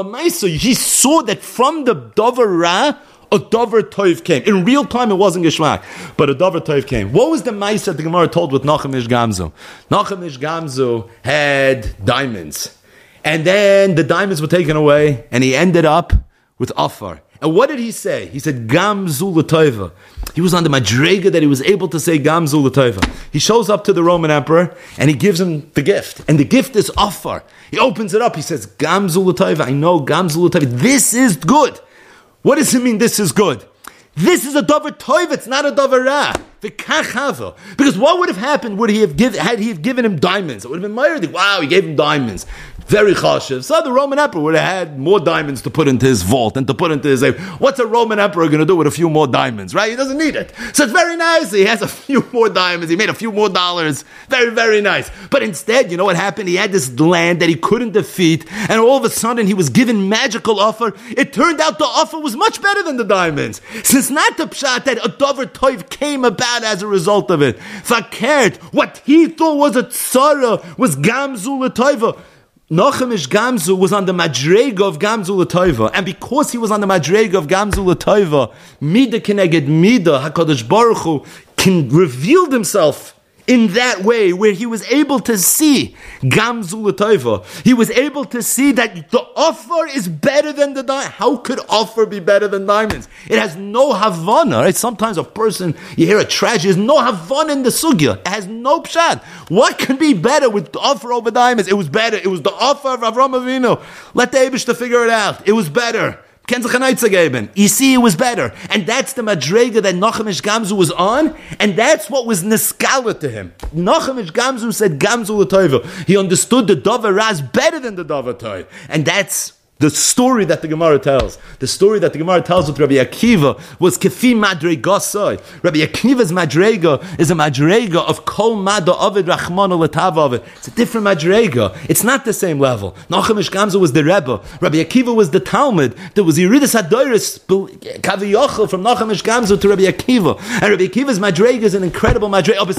Speaker 1: He saw that from the Dover Ra, a Dover Tov came. In real time, it wasn't Geshmak, but a Dover Tov came. What was the Maisa that the Gemara told with Nachum Ish Gamzu? Nachum Ish Gamzu had diamonds. And then the diamonds were taken away, and he ended up with Afar. And what did he say? He said, Gamzu l'Tova. He was on the Madrega that he was able to say Gamzu l'Tova. He shows up to the Roman emperor, and he gives him the gift. And the gift is Afar. He opens it up, he says, Gamzu l'Tova. I know, Gamzu l'Tova. This is good. What does it mean this is good? This is a Dover Tov, it's not a Dover Ra. The Kachava. Because what would have happened had he have given him diamonds? It would have been Meirdik. Wow, he gave him diamonds. Very chashiv. So the Roman emperor would have had more diamonds to put into his vault and to put into his... What's a Roman emperor going to do with a few more diamonds, right? He doesn't need it. So it's very nice. He has a few more diamonds. He made a few more dollars. Very, very nice. But instead, you know what happened? He had this land that he couldn't defeat, and all of a sudden he was given magical offer. It turned out the offer was much better than the diamonds. Since not the pshat that a Dover Tov came about as a result of it. Fakert, what he thought was a tzara was Gamzu l'Toiva. Nachum Ish Gamzu was on the Madrega of Gamzu l'Toiva, and because he was on the Madrega of Gamzu l'Toiva, Mida keneged Mida, HaKadosh Baruch Hu revealed himself in that way, where he was able to see Gamzu l'Toiva. He was able to see that the offer is better than the diamond. How could offer be better than diamonds? It has no havana, right? Sometimes a person, you hear a tragedy, there's no havana in the sugya. It has no pshat. What can be better with the offer over diamonds? It was better. It was the offer of Avram Avinu. Let the Eibush to figure it out. It was better. You see, it was better. And that's the Madrega that Nachum Ish Gamzu was on, and that's what was Niskala to him. Nachum Ish Gamzu said Gamzu l'Toiva. He understood the Dover Raz better than the Dover Toiv. And that's the story that the Gemara tells. The story that the Gemara tells with Rabbi Akiva was Kefi Madregasai. Rabbi Akiva's Madrega is a Madrega of Kol Mada Ovid Rachmana L'Tav Ovid. It's a different Madrega. It's not the same level. Nachum Ish Gamzu was the Rebbe. Rabbi Akiva was the Talmud. There was Yeridus Hadoris Kaviyochel from Nachum Ish Gamzu to Rabbi Akiva. And Rabbi Akiva's Madrega is an incredible Madrega. Oh,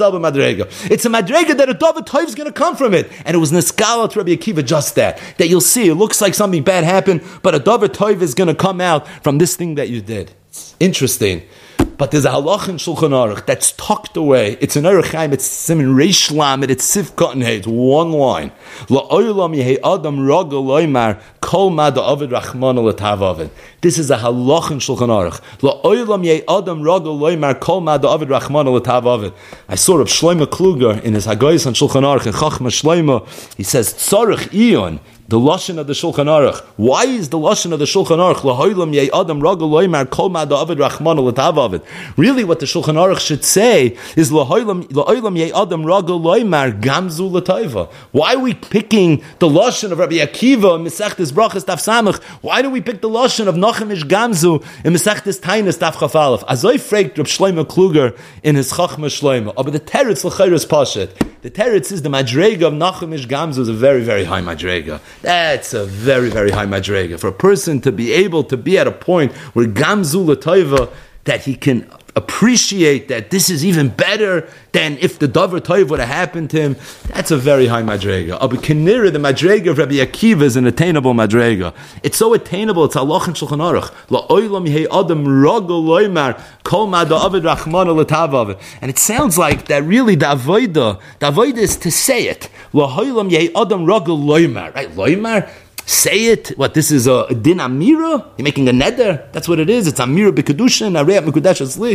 Speaker 1: it's a Madrega that a Dovid Toiv is going to come from it. And it was Niskala to Rabbi Akiva just that you'll see. It looks like something bad happened, but a Dover Toiv is going to come out from this thing that you did. It's interesting. But there's a halach in Shulchan Aruch that's tucked away. It's an Aruch Chaim. It's Siman Reish Lamed. It's Sivkot and Hey. It's one line. La'olam yehei adam ragel loymar kol ma da'avid rachmana l'tav avid. This is a halach in Shulchan Aruch. La'olam yehei adam ragel loymar kol ma da'avid rachmana l'tav avid. I saw Rav Shlomo Kluger in his Hagayos on Shulchan Aruch in Chachma Shlomo. He says tzarich iyon. The Lashon of the Shulchan Aruch. Why is the Lashon of the Shulchan Aruch Lahoilam yei adam ragel loymar kol ma da'avid rachmana l'tav avid? Really, what the Shulchan Aruch should say is Lahoilam yei adam ragel loymar gamzu l'toiva. Why are we picking the Lashon of Rabbi Akiva in Mesechtes Brachos Daf Samach? Why do we pick the Lashon of Nachum Ish Gamzu in Mesechtes Tainis Daf Chaf Aleph? Azoi fragt Rav Shlomo Kluger in his Chachma Shlomo. But the teretz l'chayros pashet. The teretz is the Madrega of Nachum Ish Gamzu is a very, very high Madrega. That's a very, very high Madrega. For a person to be able to be at a point where Gamzu l'toiva, that he can appreciate that this is even better than if the Dover Toiv would have happened to him, that's a very high Madrega. But Kenira, the Madrega of Rabbi Akiva is an attainable Madrega. It's so attainable, it's halach in Shulchan Aruch. La'olam yehei adam ragel loymar kol ma da'avid rachmana l'tav avid. And it sounds like that really the avodah is to say it. La'olam yehei adam ragel loymar. Right, loymar? Say it. What, this is a din amira? You're making a neder? That's what it is. It's amira b'kedushin, arei mekudesh asli.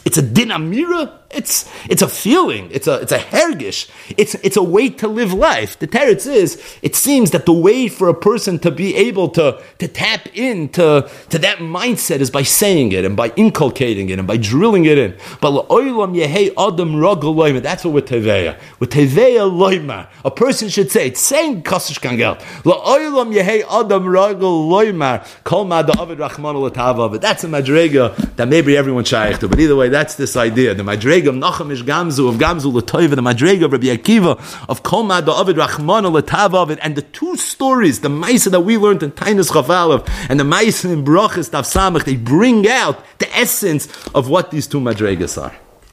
Speaker 1: It's a din amira. It's a feeling. It's a hergish. It's a way to live life. The teretz is, it seems that the way for a person to be able to tap into that mindset is by saying it and by inculcating it and by drilling it in. But la'olam yehei adam ragel loyma. That's what with teveya. With teveya loyma, a person should say, it's saying kasish kangel. La'olam yehei adam ragel loyma kol ma da'avid rachmanu l'tavav. That's a madrega that maybe everyone shaykh to. But either way, that's this idea. The madrega of Nachum ish Gamzu, of Gamzu l'toiva, the madrega of Rabbi Akiva, of kol ma da'avid rachmanu l'tavav. And the two stories, the Maisa that we learned in Tainus Chaf Aleph and the Maisa in Brachas Tav Samach, they bring out the essence of what these two madregas are.